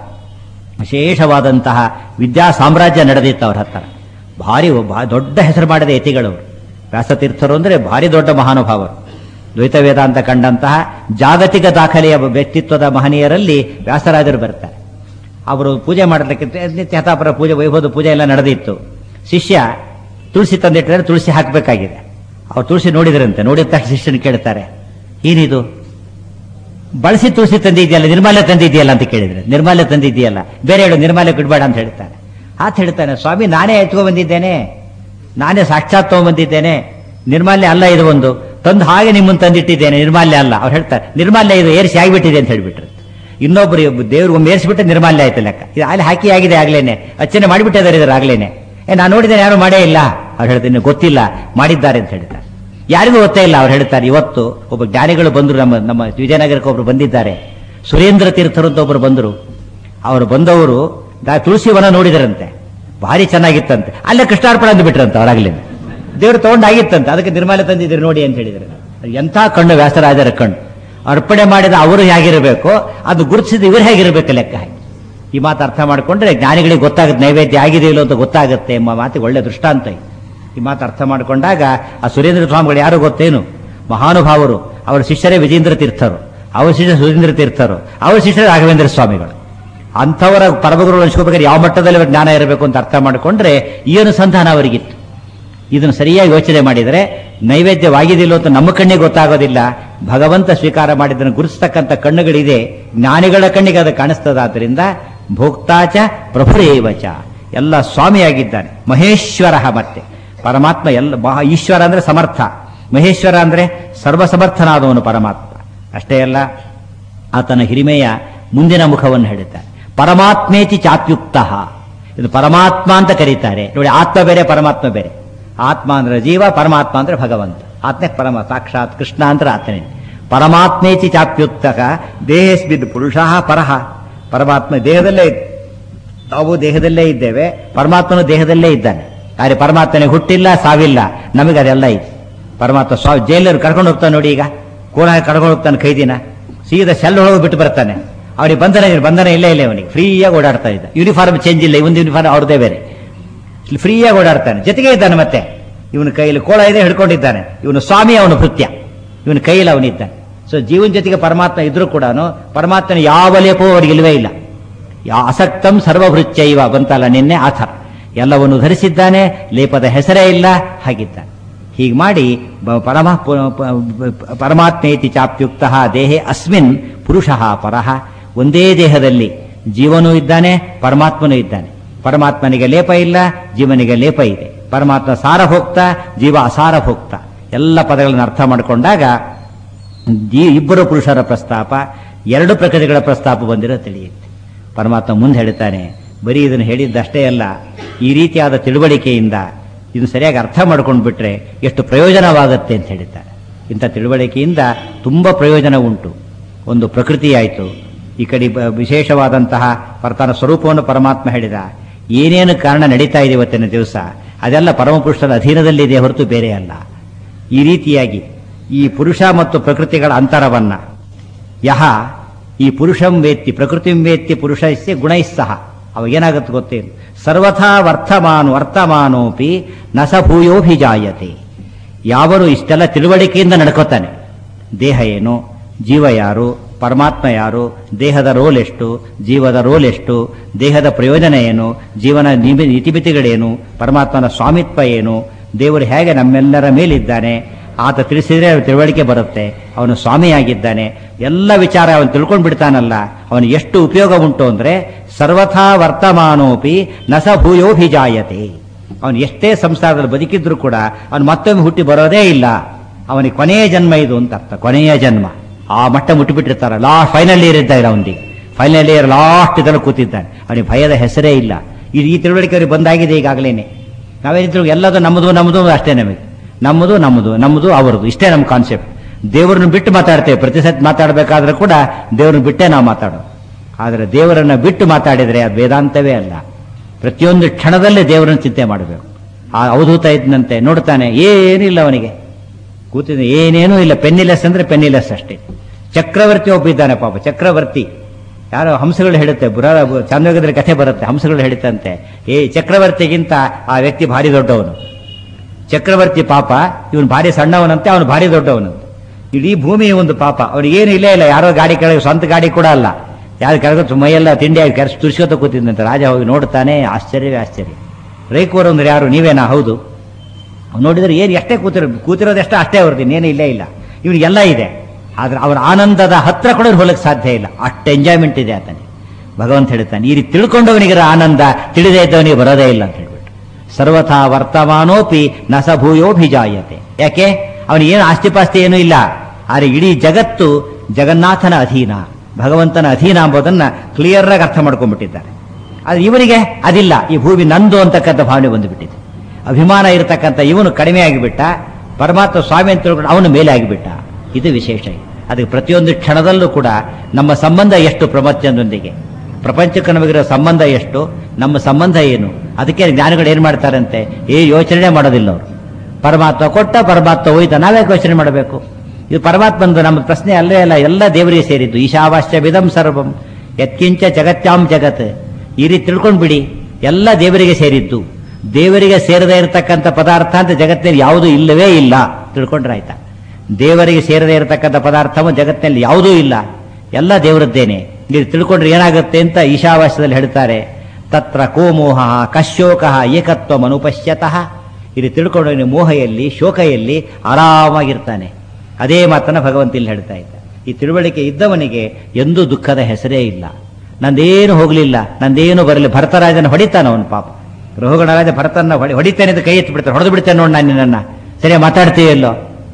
ವಿಶೇಷವಾದಂತಹ ವಿದ್ಯಾ ಸಾಮ್ರಾಜ್ಯ ನಡೆದಿತ್ತು ಅವ್ರ ಹತ್ರ. ಭಾರಿ ದೊಡ್ಡ ಹೆಸರು ಮಾಡಿದ ಯತಿಗಳವರು ವ್ಯಾಸತೀರ್ಥರು ಅಂದ್ರೆ ಭಾರಿ ದೊಡ್ಡ ಮಹಾನುಭಾವರು. ದ್ವೈತ ವೇದಾಂತ ಕಂಡಂತಹ ಜಾಗತಿಕ ದಾಖಲೆಯ ವ್ಯಕ್ತಿತ್ವದ ಮಹನೀಯರಲ್ಲಿ ವ್ಯಾಸರಾಜರು ಬರ್ತಾರೆ. ಅವರು ಪೂಜೆ ಮಾಡಲಿಕ್ಕೆ ಯಥಾಪರ ಪೂಜೆ, ವೈಭವದ ಪೂಜೆ ಎಲ್ಲ ನಡೆದಿತ್ತು. ಶಿಷ್ಯ ತುಳಸಿ ತಂದಿಟ್ಟಿದ್ದಾರೆ, ತುಳಸಿ ಹಾಕಬೇಕಾಗಿದೆ. ಅವ್ರು ತುಳಸಿ ನೋಡಿದ್ರಂತೆ. ನೋಡಿದ ತಕ್ಷಣ ಶಿಷ್ಯನ ಕೇಳ್ತಾರೆ, ಏನಿದು? ಬಳಸಿ ತುಳಸಿ ತಂದಿದೆಯಲ್ಲ, ನಿರ್ಮಾಲ್ಯ ತಂದಿದೆಯಲ್ಲ ಅಂತ ಕೇಳಿದ್ರೆ, ನಿರ್ಮಾಲ್ಯ ತಂದಿದೆಯಲ್ಲ, ಬೇರೆ ಹೇಳು ನಿರ್ಮಾಲ್ಯ ಬಿಡ್ಬೇಡ ಅಂತ ಹೇಳ್ತಾನೆ. ಆತ ಹೇಳ್ತಾನೆ, ಸ್ವಾಮಿ ನಾನೇ ಎತ್ಕೊಂಡ್ ಬಂದಿದ್ದೇನೆ, ನಾನೇ ಸಾಕ್ಷಾತ್ ತಗೊಂಡ್ಬಂದಿದ್ದೇನೆ, ನಿರ್ಮಾಲ್ಯ ಅಲ್ಲ ಇದು, ಒಂದು ತಂದು ಹಾಗೆ ನಿಮ್ಮನ್ನು ತಂದಿಟ್ಟಿದ್ದೇನೆ, ನಿರ್ಮಾಲ್ಯ ಅಲ್ಲ. ಅವ್ರು ಹೇಳ್ತಾರೆ ನಿರ್ಮಾಲ್ಯ ಇದು ಏರಿಸಿ ಆಗಿಬಿಟ್ಟಿದೆ ಅಂತ ಹೇಳ್ಬಿಟ್ರು. ಇನ್ನೊಬ್ರು ದೇವ್ರು ಒಮ್ಮೆ ಏರಿಸಿಬಿಟ್ಟೆ ನಿರ್ಮಾಲ್ಯ ಆಯ್ತು ಲೆಕ್ಕ, ಇದು ಅಲ್ಲಿ ಹಾಕಿ ಆಗಿದೆ ಆಗ್ಲೇನೆ, ಅಚ್ಚನೆ ಮಾಡಿಬಿಟ್ಟಿದ್ದಾರೆ ಇದ್ರ ಆಗ್ಲೇನೆ. ಏ ನಾನು ನೋಡಿದ್ದೇನೆ ಯಾರು ಮಾಡೇ ಇಲ್ಲ. ಅವ್ರು ಹೇಳ್ತೀನಿ ಗೊತ್ತಿಲ್ಲ, ಮಾಡಿದ್ದಾರೆ ಅಂತ ಹೇಳ್ತಾರೆ. ಯಾರಿಗೂ ಗೊತ್ತೇ ಇಲ್ಲ. ಅವ್ರು ಹೇಳ್ತಾರೆ ಇವತ್ತು ಒಬ್ಬ ಜ್ಞಾನಿಗಳು ಬಂದರು, ನಮ್ಮ ನಮ್ಮ ವಿಜಯನಗರಕ್ಕೆ ಒಬ್ರು ಬಂದಿದ್ದಾರೆ, ಸುರೇಂದ್ರ ತೀರ್ಥರು ಅಂತ ಒಬ್ರು ಬಂದರು. ಅವರು ಬಂದವರು ತುಳಸಿ ವನ ನೋಡಿದರಂತೆ, ಭಾರಿ ಚೆನ್ನಾಗಿತ್ತಂತೆ, ಅಲ್ಲೇ ಕೃಷ್ಣಾರ್ಪಣ ಅಂದು ಬಿಟ್ರಂತೆ ಅವರಾಗ್ಲೇ. ದೇವರು ತಗೊಂಡಾಗಿತ್ತಂತೆ, ಅದಕ್ಕೆ ನಿರ್ಮಾಲ್ಯ ತಂದಿದ್ದೀರಿ ನೋಡಿ ಅಂತ ಹೇಳಿದ್ರೆ. ಎಂಥ ಕಣ್ಣು ವ್ಯಾಸರಾಜರ ಕಣ್ಣು. ಅರ್ಪಣೆ ಮಾಡಿದ ಅವರು ಹೇಗಿರಬೇಕು, ಅದು ಗುರುತಿಸಿದ ಇವರು ಹೇಗಿರಬೇಕು ಲೆಕ್ಕ ಹಾಕಿ. ಈ ಮಾತು ಅರ್ಥ ಮಾಡಿಕೊಂಡ್ರೆ ಜ್ಞಾನಿಗಳಿಗೆ ಗೊತ್ತಾಗುತ್ತೆ ನೈವೇದ್ಯ ಆಗಿದೆ ಇಲ್ಲೋ ಅಂತ ಗೊತ್ತಾಗುತ್ತೆ ಎಂಬ ಮಾತಿಗೆ ಒಳ್ಳೆ ದೃಷ್ಟಾಂತ. ಈ ಮಾತು ಅರ್ಥ ಮಾಡಿಕೊಂಡಾಗ ಆ ಸುರೇಂದ್ರ ಸ್ವಾಮಿಗಳು ಯಾರು ಗೊತ್ತೇನು, ಮಹಾನುಭಾವರು. ಅವರ ಶಿಷ್ಯರೇ ವಿಜೇಂದ್ರ ತೀರ್ಥರು, ಅವರ ಶಿಷ್ಯ ಸುರೇಂದ್ರ ತೀರ್ಥರು, ಅವರ ಶಿಷ್ಯರೇ ರಾಘವೇಂದ್ರ ಸ್ವಾಮಿಗಳು. ಅಂಥವರ ಪರಮಗುರುಗಳು ಅನ್ಸ್ಕೋಬೇಕಾದ್ರೆ ಯಾವ ಮಟ್ಟದಲ್ಲಿ ಜ್ಞಾನ ಇರಬೇಕು ಅಂತ ಅರ್ಥ ಮಾಡಿಕೊಂಡ್ರೆ ಈ ಅನುಸಂಧಾನ ಅವರಿಗಿತ್ತು. ಇದನ್ನು ಸರಿಯಾಗಿ ಯೋಚನೆ ಮಾಡಿದರೆ ನೈವೇದ್ಯವಾಗಿದಿಲ್ಲ ಅಂತ ನಮ್ಮ ಕಣ್ಣಿಗೆ ಗೊತ್ತಾಗೋದಿಲ್ಲ, ಭಗವಂತ ಸ್ವೀಕಾರ ಮಾಡಿದ್ದನ್ನು ಗುರುತಿಸ್ತಕ್ಕಂಥ ಕಣ್ಣುಗಳಿದೆ, ಜ್ಞಾನಿಗಳ ಕಣ್ಣಿಗೆ ಅದು ಕಾಣಿಸ್ತದಾದ್ರಿಂದ ಭೋಕ್ತಾಚ ಪ್ರಭುರೇವಚ, ಎಲ್ಲ ಸ್ವಾಮಿಯಾಗಿದ್ದಾನೆ. ಮಹೇಶ್ವರ, ಮತ್ತೆ ಪರಮಾತ್ಮ ಎಲ್ಲ ಮಹಾ ಈಶ್ವರ ಅಂದ್ರೆ ಸಮರ್ಥ, ಮಹೇಶ್ವರ ಅಂದ್ರೆ ಸರ್ವಸಮರ್ಥನಾದವನು ಪರಮಾತ್ಮ. ಅಷ್ಟೇ ಅಲ್ಲ, ಆತನ ಹಿರಿಮೆಯ ಮುಂದಿನ ಮುಖವನ್ನು ಹೇಳುತ್ತಾರೆ. ಪರಮಾತ್ಮೇತಿ ಚಾಪ್ಯುಕ್ತ, ಇದು ಪರಮಾತ್ಮ ಅಂತ ಕರೀತಾರೆ ನೋಡಿ. ಆತ್ಮ ಬೇರೆ ಪರಮಾತ್ಮ ಬೇರೆ. ಆತ್ಮ ಅಂದ್ರೆ ಜೀವ, ಪರಮಾತ್ಮ ಅಂದ್ರೆ ಭಗವಂತ. ಆತ್ಮ ಪರಮ ಸಾಕ್ಷಾತ್ ಕೃಷ್ಣ ಅಂದ್ರೆ ಆತನೇ. ಪರಮಾತ್ಮೇತಿ ಚಾಪ್ಯುಕ್ತ ದೇಹಸ್ಮಿದ್ ಪುರುಷ ಪರಹ, ಪರಮಾತ್ಮ ದೇಹದಲ್ಲೇ, ನಾವು ದೇಹದಲ್ಲೇ ಇದ್ದೇವೆ, ಪರಮಾತ್ಮನು ದೇಹದಲ್ಲೇ ಇದ್ದಾನೆ. ಆದರೆ ಪರಮಾತ್ಮನಿಗೆ ಹುಟ್ಟಿಲ್ಲ, ಸಾವಿಲ್ಲ, ನಮಗೆ ಅದೆಲ್ಲ ಇದೆ. ಪರಮಾತ್ಮ ಸ್ವಾ ಜೈಲರು ಕರ್ಕೊಂಡು ಹೋಗ್ತಾನೆ ನೋಡಿ, ಈಗ ಕೋಣ ಕರ್ಕೊಂಡು ಹೋಗ್ತಾನೆ ಕೈದಿನ, ಸೀದಾ ಸೆಲ್ ಹೋಗಿ ಬಿಟ್ಟು ಬರ್ತಾನೆ. ಅವನಿಗೆ ಬಂಧನ ಬಂಧನ ಇಲ್ಲೇ ಇಲ್ಲ, ಅವನಿಗೆ ಫ್ರೀಯಾಗಿ ಓಡಾಡ್ತಾ ಇದ್ದ. ಯೂನಿಫಾರ್ಮ್ ಚೇಂಜ್ ಇಲ್ಲ, ಒಂದು ಯೂನಿಫಾರ್ಮ್ ಅವ್ರದೇ ಬೇರೆ, ಫ್ರೀಯಾಗಿ ಓಡಾಡ್ತಾನೆ. ಜೊತೆಗೆ ಇದ್ದಾನೆ, ಮತ್ತೆ ಇವನ ಕೈಯಲ್ಲಿ ಕೋಳ ಇದೆ, ಹಿಡ್ಕೊಂಡಿದ್ದಾನೆ. ಇವನು ಸ್ವಾಮಿ, ಅವನು ಭೃತ್ಯ, ಇವನ ಕೈಯಲ್ಲಿ ಅವನಿದ್ದಾನೆ. ಸೊ ಜೀವನ ಜೊತೆಗೆ ಪರಮಾತ್ಮ ಇದ್ರೂ ಕೂಡ ಪರಮಾತ್ಮನ ಯಾವ ಲೇಪವೂ ಅವರಿಗೆ ಇಲ್ಲವೇ ಇಲ್ಲ. ಅಸಕ್ತಂ ಸರ್ವಭೃತ್ಯೈವ ಬಂತಲ್ಲ ನಿನ್ನೆ, ಆ ಥರ ಎಲ್ಲವನ್ನು ಧರಿಸಿದ್ದಾನೆ, ಲೇಪದ ಹೆಸರೇ ಇಲ್ಲ, ಹಾಗಿದ್ದಾನೆ. ಹೀಗೆ ಮಾಡಿ ಪರಮ ಪರಮಾತ್ಮೇತಿ ಚಾಪ್ಯುಕ್ತ ದೇಹೇ ಅಸ್ಮಿನ್ ಪುರುಷ ಪರಹ, ಒಂದೇ ದೇಹದಲ್ಲಿ ಜೀವನೂ ಇದ್ದಾನೆ, ಪರಮಾತ್ಮನೂ ಇದ್ದಾನೆ. ಪರಮಾತ್ಮನಿಗೆ ಲೇಪ ಇಲ್ಲ, ಜೀವನಿಗೆ ಲೇಪ ಇದೆ. ಪರಮಾತ್ಮ ಸಾರಭೋಕ್ತ, ಜೀವ ಅಸಾರಭೋಕ್ತ. ಎಲ್ಲ ಪದಗಳನ್ನು ಅರ್ಥ ಮಾಡಿಕೊಂಡಾಗ ಇಬ್ಬರು ಪುರುಷರ ಪ್ರಸ್ತಾಪ, ಎರಡು ಪ್ರಕೃತಿಗಳ ಪ್ರಸ್ತಾಪ ಬಂದಿರೋ ತಿಳಿಯುತ್ತೆ. ಪರಮಾತ್ಮ ಮುಂದೆ ಹೇಳ್ತಾನೆ, ಬರೀ ಇದನ್ನು ಹೇಳಿದ್ದಷ್ಟೇ ಅಲ್ಲ, ಈ ರೀತಿಯಾದ ತಿಳುವಳಿಕೆಯಿಂದ ಇದು ಸರಿಯಾಗಿ ಅರ್ಥ ಮಾಡ್ಕೊಂಡು ಬಿಟ್ರೆ ಎಷ್ಟು ಪ್ರಯೋಜನವಾಗುತ್ತೆ ಅಂತ ಹೇಳಿದ್ದಾರೆ. ಇಂಥ ತಿಳುವಳಿಕೆಯಿಂದ ತುಂಬ ಪ್ರಯೋಜನ ಉಂಟು. ಒಂದು ಪ್ರಕೃತಿ ಆಯಿತು, ಈ ಕಡೆ ವಿಶೇಷವಾದಂತಹ ವರ್ತನ ಸ್ವರೂಪವನ್ನು ಪರಮಾತ್ಮ ಹೇಳಿದ. ಏನೇನು ಕಾರಣ ನಡೀತಾ ಇದೆ ಇವತ್ತಿನ ದಿವಸ ಅದೆಲ್ಲ ಪರಮಪುರುಷರ ಅಧೀನದಲ್ಲಿದೆ ಹೊರತು ಬೇರೆ ಅಲ್ಲ. ಈ ರೀತಿಯಾಗಿ ಈ ಪುರುಷ ಮತ್ತು ಪ್ರಕೃತಿಗಳ ಅಂತರವನ್ನ ಯಹ ಈ ಪುರುಷಂ ವೇತ್ತಿ ಪ್ರಕೃತಿಂ ವೇತ್ತಿ ಪುರುಷಸ್ಯ ಗುಣೈಸ್ಸಹ, ಅವಾಗ ಏನಾಗುತ್ತೆ ಗೊತ್ತೇನು, ಸರ್ವಥಾ ವರ್ತಮಾನು ವರ್ತಮಾನೋಪಿ ನ ಸ ಭೂಯೋಭಿಜಾಯತೆ. ಯಾವನು ಇಷ್ಟೆಲ್ಲ ತಿಳುವಳಿಕೆಯಿಂದ ನಡ್ಕೋತಾನೆ, ದೇಹ ಏನು, ಜೀವ ಯಾರು, ಪರಮಾತ್ಮ ಯಾರು, ದೇಹದ ರೋಲ್ ಎಷ್ಟು, ಜೀವದ ರೋಲ್ ಎಷ್ಟು, ದೇಹದ ಪ್ರಯೋಜನ ಏನು, ಜೀವನ ಇತಿಮಿತಿಗಳೇನು, ಪರಮಾತ್ಮನ ಸ್ವಾಮಿತ್ವ ಏನು, ದೇವರು ಹೇಗೆ ನಮ್ಮೆಲ್ಲರ ಮೇಲಿದ್ದಾನೆ, ಆತ ತಿಳಿಸಿದ್ರೆ ತಿಳುವಳಿಕೆ ಬರುತ್ತೆ. ಅವನು ಸ್ವಾಮಿಯಾಗಿದ್ದಾನೆ, ಎಲ್ಲ ವಿಚಾರ ಅವನು ತಿಳ್ಕೊಂಡು ಬಿಡ್ತಾನಲ್ಲ, ಅವನು ಎಷ್ಟು ಉಪಯೋಗ ಉಂಟು ಅಂದ್ರೆ ಸರ್ವಥಾ ವರ್ತಮಾನೋಪಿ ನ ಸ ಭೂಯೋಭಿಜಾಯತೆ. ಅವನು ಎಷ್ಟೇ ಸಂಸಾರದಲ್ಲಿ ಬದುಕಿದ್ರು ಕೂಡ ಅವನು ಮತ್ತೊಮ್ಮೆ ಹುಟ್ಟಿ ಬರೋದೇ ಇಲ್ಲ. ಅವನಿಗೆ ಕೊನೆಯ ಜನ್ಮ ಇದು ಅಂತ ಅರ್ಥ, ಕೊನೆಯ ಜನ್ಮ. ಆ ಮಟ್ಟ ಮುಟ್ಟಿಬಿಟ್ಟಿರ್ತಾರ. ಲಾಸ್ಟ್ ಫೈನಲ್ ಇಯರ್ ಇದ್ದಾಗ ಅವನಿಗೆ ಫೈನಲ್ ಇಯರ್ ಲಾಸ್ಟ್ ಇದನ್ನು ಕೂತಿದ್ದಾನೆ, ಅವನಿಗೆ ಭಯದ ಹೆಸರೇ ಇಲ್ಲ. ಇದು ಈ ತಿಳುವಳಿಕೆ ಅವ್ರಿಗೆ ಬಂದಾಗಿದೆ ಈಗಾಗಲೇನೆ. ನಾವೇನಿದ್ರು ಎಲ್ಲದೂ ನಮ್ಮದು ನಮ್ಮದು ಅಷ್ಟೇ, ನಮಗೆ ನಮ್ಮದು ನಮ್ಮದು ನಮ್ಮದು ಅವರದು, ಇಷ್ಟೇ ನಮ್ಮ ಕಾನ್ಸೆಪ್ಟ್. ದೇವರನ್ನು ಬಿಟ್ಟು ಮಾತಾಡ್ತೇವೆ, ಪ್ರತಿ ಸತಿ ಮಾತಾಡಬೇಕಾದ್ರೆ ಕೂಡ ದೇವರನ್ನ ಬಿಟ್ಟೇ ನಾವು ಮಾತಾಡೋದು. ಆದರೆ ದೇವರನ್ನ ಬಿಟ್ಟು ಮಾತಾಡಿದರೆ ಅದು ವೇದಾಂತವೇ ಅಲ್ಲ. ಪ್ರತಿಯೊಂದು ಕ್ಷಣದಲ್ಲೇ ದೇವರನ್ನು ಚಿಂತೆ ಮಾಡಬೇಕು. ಆ ಅವಧೂತ ಇದ್ದಂತೆ ನೋಡ್ತಾನೆ, ಏನಿಲ್ಲ ಅವನಿಗೆ, ಕೂತಿದ್ದ ಏನೇನೂ ಇಲ್ಲ, ಪೆನ್ನಿಲೆಸ್ ಅಂದ್ರೆ ಪೆನ್ನಿಲೆಸ್ ಅಷ್ಟೇ. ಚಕ್ರವರ್ತಿ ಒಬ್ಬ ಇದ್ದಾನೆ ಪಾಪ, ಚಕ್ರವರ್ತಿ. ಯಾರೋ ಹಂಸಗಳು ಹೇಳುತ್ತೆ, ಬುರ ಚಾಂದ್ರಯೋಗದಲ್ಲಿ ಕಥೆ ಬರುತ್ತೆ, ಹಂಸಗಳು ಹೇಳುತ್ತಂತೆ, ಏ ಚಕ್ರವರ್ತಿಗಿಂತ ಆ ವ್ಯಕ್ತಿ ಭಾರಿ ದೊಡ್ಡವನು. ಚಕ್ರವರ್ತಿ ಪಾಪ, ಇವನು ಭಾರಿ ಸಣ್ಣವನಂತೆ, ಅವನು ಭಾರಿ ದೊಡ್ಡವನಂತೆ. ಇಡೀ ಭೂಮಿ ಒಂದು ಪಾಪ, ಅವನಿಗೇನು ಇಲ್ಲೇ ಇಲ್ಲ. ಯಾರೋ ಗಾಡಿ ಕೆಳಗೆ, ಸ್ವಂತ ಗಾಡಿ ಕೂಡ ಅಲ್ಲ, ಯಾರು ಕೆಳಗೆ ಮೈಯೆಲ್ಲ ತಿಂಡಿಯಾಗಿ ಕೆರೆಸಿ ತುರ್ಸ್ಕೋತ ಕೂತಿದ್ದಂತೆ. ರಾಜ ಹೋಗಿ ನೋಡ್ತಾನೆ, ಆಶ್ಚರ್ಯವೇ ಆಶ್ಚರ್ಯ. ರೈಕೋರು ಅಂದ್ರೆ ಯಾರು, ನೀವೇನಾ? ಹೌದು. ನೋಡಿದ್ರೆ ಏನು ಎಷ್ಟೇ ಕೂತಿರೋ ಕೂತಿರೋದೆಷ್ಟೇ ಅಷ್ಟೇ ಅವ್ರದ್ದು, ಇನ್ನೇನು ಇಲ್ಲೇ ಇಲ್ಲ. ಇವನಿಗೆಲ್ಲ ಇದೆ. ಆದ್ರೆ ಅವನ ಆನಂದದ ಹತ್ರ ಕೂಡ ಹೋಗಲಿಕ್ಕೆ ಸಾಧ್ಯ ಇಲ್ಲ, ಅಷ್ಟು ಎಂಜಾಯ್ಮೆಂಟ್ ಇದೆ ಆತನಿಗೆ. ಭಗವಂತ ಹೇಳ್ತಾನೆ, ಈ ರೀತಿ ತಿಳ್ಕೊಂಡವನಿಗಿರೋ ಆನಂದ ತಿಳಿದೇ ಇದ್ದವನಿಗೆ ಬರೋದೇ ಇಲ್ಲ ಅಂತ ಹೇಳ್ಬಿಟ್ಟು. ಸರ್ವಥಾ ವರ್ತಮಾನೋಪಿ ನಸ ಭೂಯೋಭಿಜಾಯತೆ. ಯಾಕೆ? ಅವನಿಗೇನು ಆಸ್ತಿಪಾಸ್ತಿ ಏನೂ ಇಲ್ಲ, ಆದರೆ ಇಡೀ ಜಗತ್ತು ಜಗನ್ನಾಥನ ಅಧೀನ, ಭಗವಂತನ ಅಧೀನ ಎಂಬುದನ್ನ ಕ್ಲಿಯರ್ ಆಗಿ ಅರ್ಥ ಮಾಡ್ಕೊಂಡ್ಬಿಟ್ಟಿದ್ದಾರೆ. ಆದ್ರೆ ಇವನಿಗೆ ಅದಿಲ್ಲ, ಈ ಭೂಮಿ ನಂದು ಅಂತಕ್ಕಂಥ ಭಾವನೆ ಬಂದುಬಿಟ್ಟಿದೆ. ಅಭಿಮಾನ ಇರತಕ್ಕಂಥ ಇವನು ಕಡಿಮೆ ಆಗಿಬಿಟ್ಟ, ಪರಮಾತ್ಮ ಸ್ವಾಮಿ ಅಂತ ತಿಳ್ಕೊಂಡು ಅವನು ಮೇಲೆ ಆಗಿಬಿಟ್ಟ. ಇದು ವಿಶೇಷ. ಅದಕ್ಕೆ ಪ್ರತಿಯೊಂದು ಕ್ಷಣದಲ್ಲೂ ಕೂಡ ನಮ್ಮ ಸಂಬಂಧ ಎಷ್ಟು ಪ್ರಪಂಚದೊಂದಿಗೆ, ಪ್ರಪಂಚಕ್ಕೆ ನಮಗಿರೋ ಸಂಬಂಧ ಎಷ್ಟು, ನಮ್ಮ ಸಂಬಂಧ ಏನು, ಅದಕ್ಕೆ ಜ್ಞಾನಿಗಳು ಏನ್ ಮಾಡ್ತಾರಂತೆ, ಏ ಯೋಚನೆ ಮಾಡೋದಿಲ್ಲ ಅವರು. ಪರಮಾತ್ಮ ಕೊಟ್ಟ, ಪರಮಾತ್ಮ ಹೋಯ್ತ, ನಾವ್ಯಾಕೆ ಯೋಚನೆ ಮಾಡಬೇಕು? ಇದು ಪರಮಾತ್ಮಂದು ನಮ್ಮ ಪ್ರಶ್ನೆ ಅಲ್ಲೇ ಅಲ್ಲ, ಎಲ್ಲ ದೇವರಿಗೆ ಸೇರಿದ್ದು. ಈಶಾವಾಸ್ಯ ವಿಧಂ ಸರ್ವಂ ಯತ್ಕಿಂಚ ಜಗತ್ಯಾಂ ಜಗತ್. ಈ ರೀತಿ ತಿಳ್ಕೊಂಡ್ಬಿಡಿ, ಎಲ್ಲ ದೇವರಿಗೆ ಸೇರಿದ್ದು. ದೇವರಿಗೆ ಸೇರದೇ ಇರತಕ್ಕಂಥ ಪದಾರ್ಥ ಅಂತ ಜಗತ್ತಿನಲ್ಲಿ ಯಾವುದೂ ಇಲ್ಲವೇ ಇಲ್ಲ, ತಿಳ್ಕೊಂಡ್ರಾಯ್ತಾ? ದೇವರಿಗೆ ಸೇರದೇ ಇರತಕ್ಕಂಥ ಪದಾರ್ಥವು ಜಗತ್ತಿನಲ್ಲಿ ಯಾವುದೂ ಇಲ್ಲ, ಎಲ್ಲ ದೇವರದ್ದೇನೆ. ನೀವು ತಿಳ್ಕೊಂಡ್ರೆ ಏನಾಗುತ್ತೆ ಅಂತ ಈಶಾವಾಸ್ಯದಲ್ಲಿ ಹೇಳ್ತಾರೆ, ತತ್ರ ಕೋ ಮೋಹ ಕಶೋಕ ಏಕತ್ವ ಮನುಪಶ್ಯತಃ. ಇಲ್ಲಿ ತಿಳ್ಕೊಂಡು ಮೋಹೆಯಲ್ಲಿ ಶೋಕೆಯಲ್ಲಿ ಆರಾಮಾಗಿರ್ತಾನೆ. ಅದೇ ಮಾತನ್ನ ಭಗವಂತ ಇಲ್ಲಿ ಹೇಳ್ತಾ ಇದ್ದ. ಈ ತಿಳುವಳಿಕೆ ಇದ್ದವನಿಗೆ ಎಂದೂ ದುಃಖದ ಹೆಸರೇ ಇಲ್ಲ. ನಂದೇನು ಹೋಗ್ಲಿಲ್ಲ, ನಂದೇನು ಬರಲಿ. ಭರತರಾಜನ ಹೊಡಿತಾನ ಅವನು ಪಾಪ. ರೋಹಗಣರಾಜ ಭರತನ ಹೊಡಿ ಹೊಡಿತಾನೆ ಅಂತ ಕೈ ಎತ್ತಿ ಬಿಡ್ತಾನೆ, ಹೊಡೆದು ಬಿಡ್ತೇನೆ ನೋಡಿ ನಾನು ನಿನ್ನನ್ನ, ಸರಿಯಾಗಿ ಮಾತಾಡ್ತೀಯಲ್ಲೋ,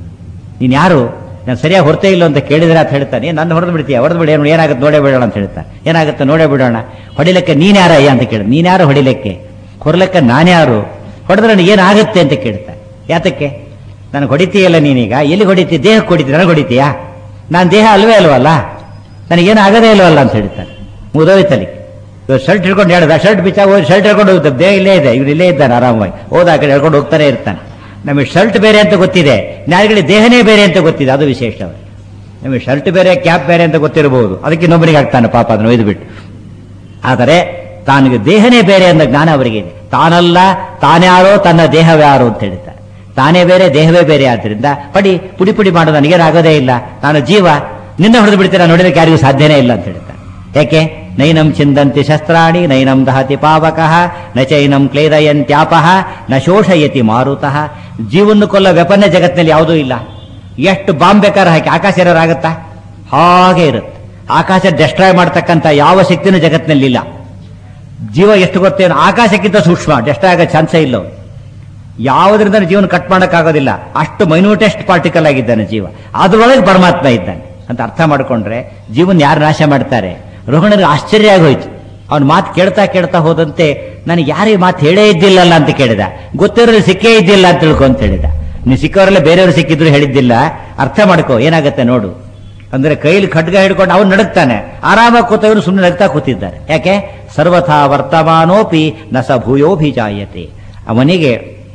ನೀನ್ ಯಾರು, ನಾನು ಸರಿಯಾಗಿ ಹೊರತೇ ಇಲ್ಲ ಅಂತ ಕೇಳಿದ್ರೆ ಅಂತ ಹೇಳ್ತಾನೆ. ನನ್ನ ಹೊಡೆದು ಬಿಡ್ತೀಯ, ಹೊಡೆದು ಬಿಡಿ, ಏನಾಗುತ್ತೆ ನೋಡೇ ಬಿಡೋಣ ಅಂತ ಹೇಳ್ತಾನೆ. ಏನಾಗುತ್ತೆ ನೋಡೇ ಬಿಡೋಣ. ಹೊಡಿಲಿಕ್ಕೆ ನೀನ್ ಯಾರ ಅಯ್ಯ ಅಂತ ಕೇಳ, ನೀನ್ ಯಾರು ಹೊಡಿಲಿಕ್ಕೆ, ಹೊರಲಿಕ್ಕೆ ನಾನ್ಯಾರು, ಹೊಡೆದ್ರೆ ನನಗೆ ಏನಾಗುತ್ತೆ ಅಂತ ಕೇಳ್ತಾನೆ. ಯಾತಕ್ಕೆ? ನನಗೆ ಹೊಡಿತೀಯಲ್ಲ ನೀನೀಗ, ಎಲ್ಲಿ ಹೊಡಿತೀಯ? ದೇಹಕ್ಕೆ ಹೊಡಿತೀಯ, ನನಗೆ ಹೊಡಿತೀಯಾ? ನಾನು ದೇಹ ಅಲ್ವೇ ಅಲ್ವಲ್ಲ, ನನಗೇನು ಆಗದೇ ಇಲ್ವಲ್ಲ ಅಂತ ಹೇಳ್ತಾನೆ. ಮುದೋಯ್ತಲಿ ಇವ್ರು ಶರ್ಟ್ ಹಿಡ್ಕೊಂಡು ಹೇಳ್ದ, ಶರ್ಟ್ ಬಿಚ್ಚಾಗ ಹೋಗಿ ಶರ್ಟ್ ಹೇಳ್ಕೊಂಡು ಹೋಗ್ತಾರೆ, ದೇಹ ಇಲ್ಲೇ ಇದೆ, ಇವ್ರು ಇಲ್ಲೇ ಇದ್ದಾನೆ ಆರಾಮವಾಗಿ, ಹೋದ ಆ ಕಡೆ ಹೇಳ್ಕೊಂಡು ಹೋಗ್ತಾನೆ ಇರ್ತಾನೆ. ನಮಗೆ ಶರ್ಟ್ ಬೇರೆ ಅಂತ ಗೊತ್ತಿದೆ, ನ್ಯಾಯಗಳಿಗೆ ದೇಹನೇ ಬೇರೆ ಅಂತ ಗೊತ್ತಿದೆ, ಅದು ವಿಶೇಷ. ಅವ್ರಿಗೆ ನಮಗೆ ಶರ್ಟ್ ಬೇರೆ ಕ್ಯಾಪ್ ಬೇರೆ ಅಂತ ಗೊತ್ತಿರಬಹುದು, ಅದಕ್ಕೆ ಇನ್ನೊಬ್ಬರಿಗೆ ಆಗ್ತಾನೆ ಪಾಪ ಅದನ್ನು ಒಯ್ದು ಬಿಟ್ಟು. ಆದರೆ ತಾನಿಗೆ ದೇಹನೇ ಬೇರೆ ಅನ್ನೋ ಜ್ಞಾನ ಅವರಿಗೆ ಇದೆ. ತಾನಲ್ಲ, ತಾನ್ಯಾರೋ, ತನ್ನ ದೇಹವ್ಯಾರೋ ಅಂತ ಹೇಳ್ತಾರೆ. ತಾನೇ ಬೇರೆ, ದೇಹವೇ ಬೇರೆ. ಆದ್ರಿಂದ ಪಡಿ ಪುಡಿ ಪುಡಿ ಮಾಡೋದು ನನಗೇನಾಗೋದೇ ಇಲ್ಲ, ನಾನು ಜೀವ, ನಿನ್ನ ಹೊಡೆದು ಬಿಡ್ತೀರ ನೋಡಿದಕ್ಕೆ ಯಾರಿಗೂ ಸಾಧ್ಯನೇ ಇಲ್ಲ ಅಂತ ಹೇಳ್ತಾರೆ. ಯಾಕೆ? ನೈನಂ ಚಿಂದಂತಿ ಶಸ್ತ್ರಾಣಿ ನೈನಂ ದಹತಿ ಪಾವಕಃ ನ ಚೈನಂ ಕ್ಲೇದಯಂತ್ಯಾಪಃ ನ ಶೋಷಯತಿ ಮಾರುತಃ. ಜೀವನ್ನು ಕೊಲ್ಲ ವೆಪನ್ನೇ ಜಗತ್ತಿನಲ್ಲಿ ಯಾವುದೂ ಇಲ್ಲ. ಎಷ್ಟು ಬಾಂಬ್ ಬೇಕಾದ್ರೆ ಹಾಕಿ ಆಕಾಶ ಏನಾರಾಗುತ್ತಾ? ಹಾಗೆ ಇರುತ್ತೆ. ಆಕಾಶ ಡೆಸ್ಟ್ರಾಯ್ ಮಾಡ್ತಕ್ಕಂಥ ಯಾವ ಶಕ್ತಿನೂ ಜಗತ್ತಿನಲ್ಲಿ ಇಲ್ಲ. ಜೀವ ಎಷ್ಟು ಗೊತ್ತೇನು, ಆಕಾಶಕ್ಕಿಂತ ಸೂಕ್ಷ್ಮ, ಡೆಸ್ಟ್ರಾಯ್ ಆಗೋ ಚಾನ್ಸೇ ಇಲ್ಲ. ಯಾವುದರಿಂದ ಜೀವನ ಕಟ್ ಮಾಡೋಕ್ಕಾಗೋದಿಲ್ಲ, ಅಷ್ಟು ಮೈನ್ಯೂಟೆಸ್ಟ್ ಪಾರ್ಟಿಕಲ್ ಆಗಿದ್ದಾನೆ ಜೀವ. ಅದರೊಳಗೆ ಪರಮಾತ್ಮ ಇದ್ದಾನೆ ಅಂತ ಅರ್ಥ ಮಾಡಿಕೊಂಡ್ರೆ ಜೀವನ ಯಾರು ನಾಶ ಮಾಡ್ತಾರೆ? ರೋಹಣನಿಗೆ ಆಶ್ಚರ್ಯ ಆಗೋಯ್ತು. ಅವನ ಮಾತು ಕೇಳ್ತಾ ಕೇಳ್ತಾ ಹೋದಂತೆ ನನಗೆ ಯಾರಿಗೆ ಮಾತು ಹೇಳೇ ಇದ್ದಿಲ್ಲಲ್ಲ ಅಂತ ಕೇಳಿದ. ಗೊತ್ತಿರೋರು ಸಿಕ್ಕೇ ಇದ್ದಿಲ್ಲ ಅಂತ ತಿಳ್ಕೊ ಅಂತ ಹೇಳಿದ. ನೀವು ಸಿಕ್ಕವರೆಲ್ಲ ಬೇರೆಯವರು ಸಿಕ್ಕಿದ್ರು ಹೇಳಿದ್ದಿಲ್ಲ, ಅರ್ಥ ಮಾಡ್ಕೋ ಏನಾಗತ್ತೆ ನೋಡು. ಅಂದ್ರೆ ಕೈಲಿ ಖಡ್ಗ ಹಿಡ್ಕೊಂಡು ಅವನು ನಡುಕ್ತಾನೆ, ಆರಾಮಾಗಿ ಕೂತವರು ಸುಮ್ಮನೆ ನಗ್ತಾ ಕೂತಿದ್ದಾರೆ. ಯಾಕೆ? ಸರ್ವಥಾ ವರ್ತಮಾನೋಪಿ ನ ಸ ಭೂಯೋಭಿಜಾಯತೆ. ಅವನಿಗೆ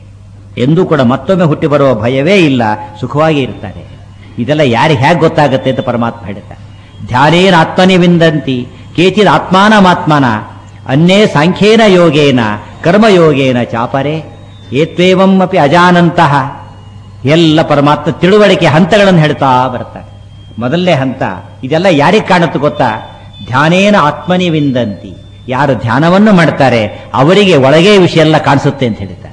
ಎಂದೂ ಕೂಡ ಮತ್ತೊಮ್ಮೆ ಹುಟ್ಟಿ ಬರುವ ಭಯವೇ ಇಲ್ಲ, ಸುಖವಾಗಿ ಇರ್ತಾರೆ. ಇದೆಲ್ಲ ಯಾರಿಗೆ ಹೇಗೆ ಗೊತ್ತಾಗುತ್ತೆ ಅಂತ ಪರಮಾತ್ಮ ಹೇಳ್ತಾರೆ. ಧ್ಯಾನೇನ ಆತ್ಮನಿ ವಿಂದಂತಿ ಕೇಚಿದ ಆತ್ಮಾನಮಾತ್ಮನ ಅನ್ನೇ ಸಾಂಖ್ಯೇನ ಯೋಗೇನ ಕರ್ಮಯೋಗೇನ ಚಾಪರೆ ಏತ್ವೇವಂ ಅಪಿ ಅಜಾನಂತಹ. ಎಲ್ಲ ಪರಮಾತ್ಮ ತಿಳುವಳಿಕೆ ಹಂತಗಳನ್ನು ಹೇಳ್ತಾ ಬರ್ತಾರೆ. ಮೊದಲನೇ ಹಂತ ಇದೆಲ್ಲ ಯಾರಿಗೆ ಕಾಣುತ್ತೆ ಗೊತ್ತಾ? ಧ್ಯಾನೇನ ಆತ್ಮನಿ ವಿಂದಂತಿ. ಯಾರು ಧ್ಯಾನವನ್ನು ಮಾಡ್ತಾರೆ ಅವರಿಗೆ ಒಳಗೆ ವಿಷಯ ಎಲ್ಲ ಕಾಣಿಸುತ್ತೆ ಅಂತ ಹೇಳ್ತಾರೆ.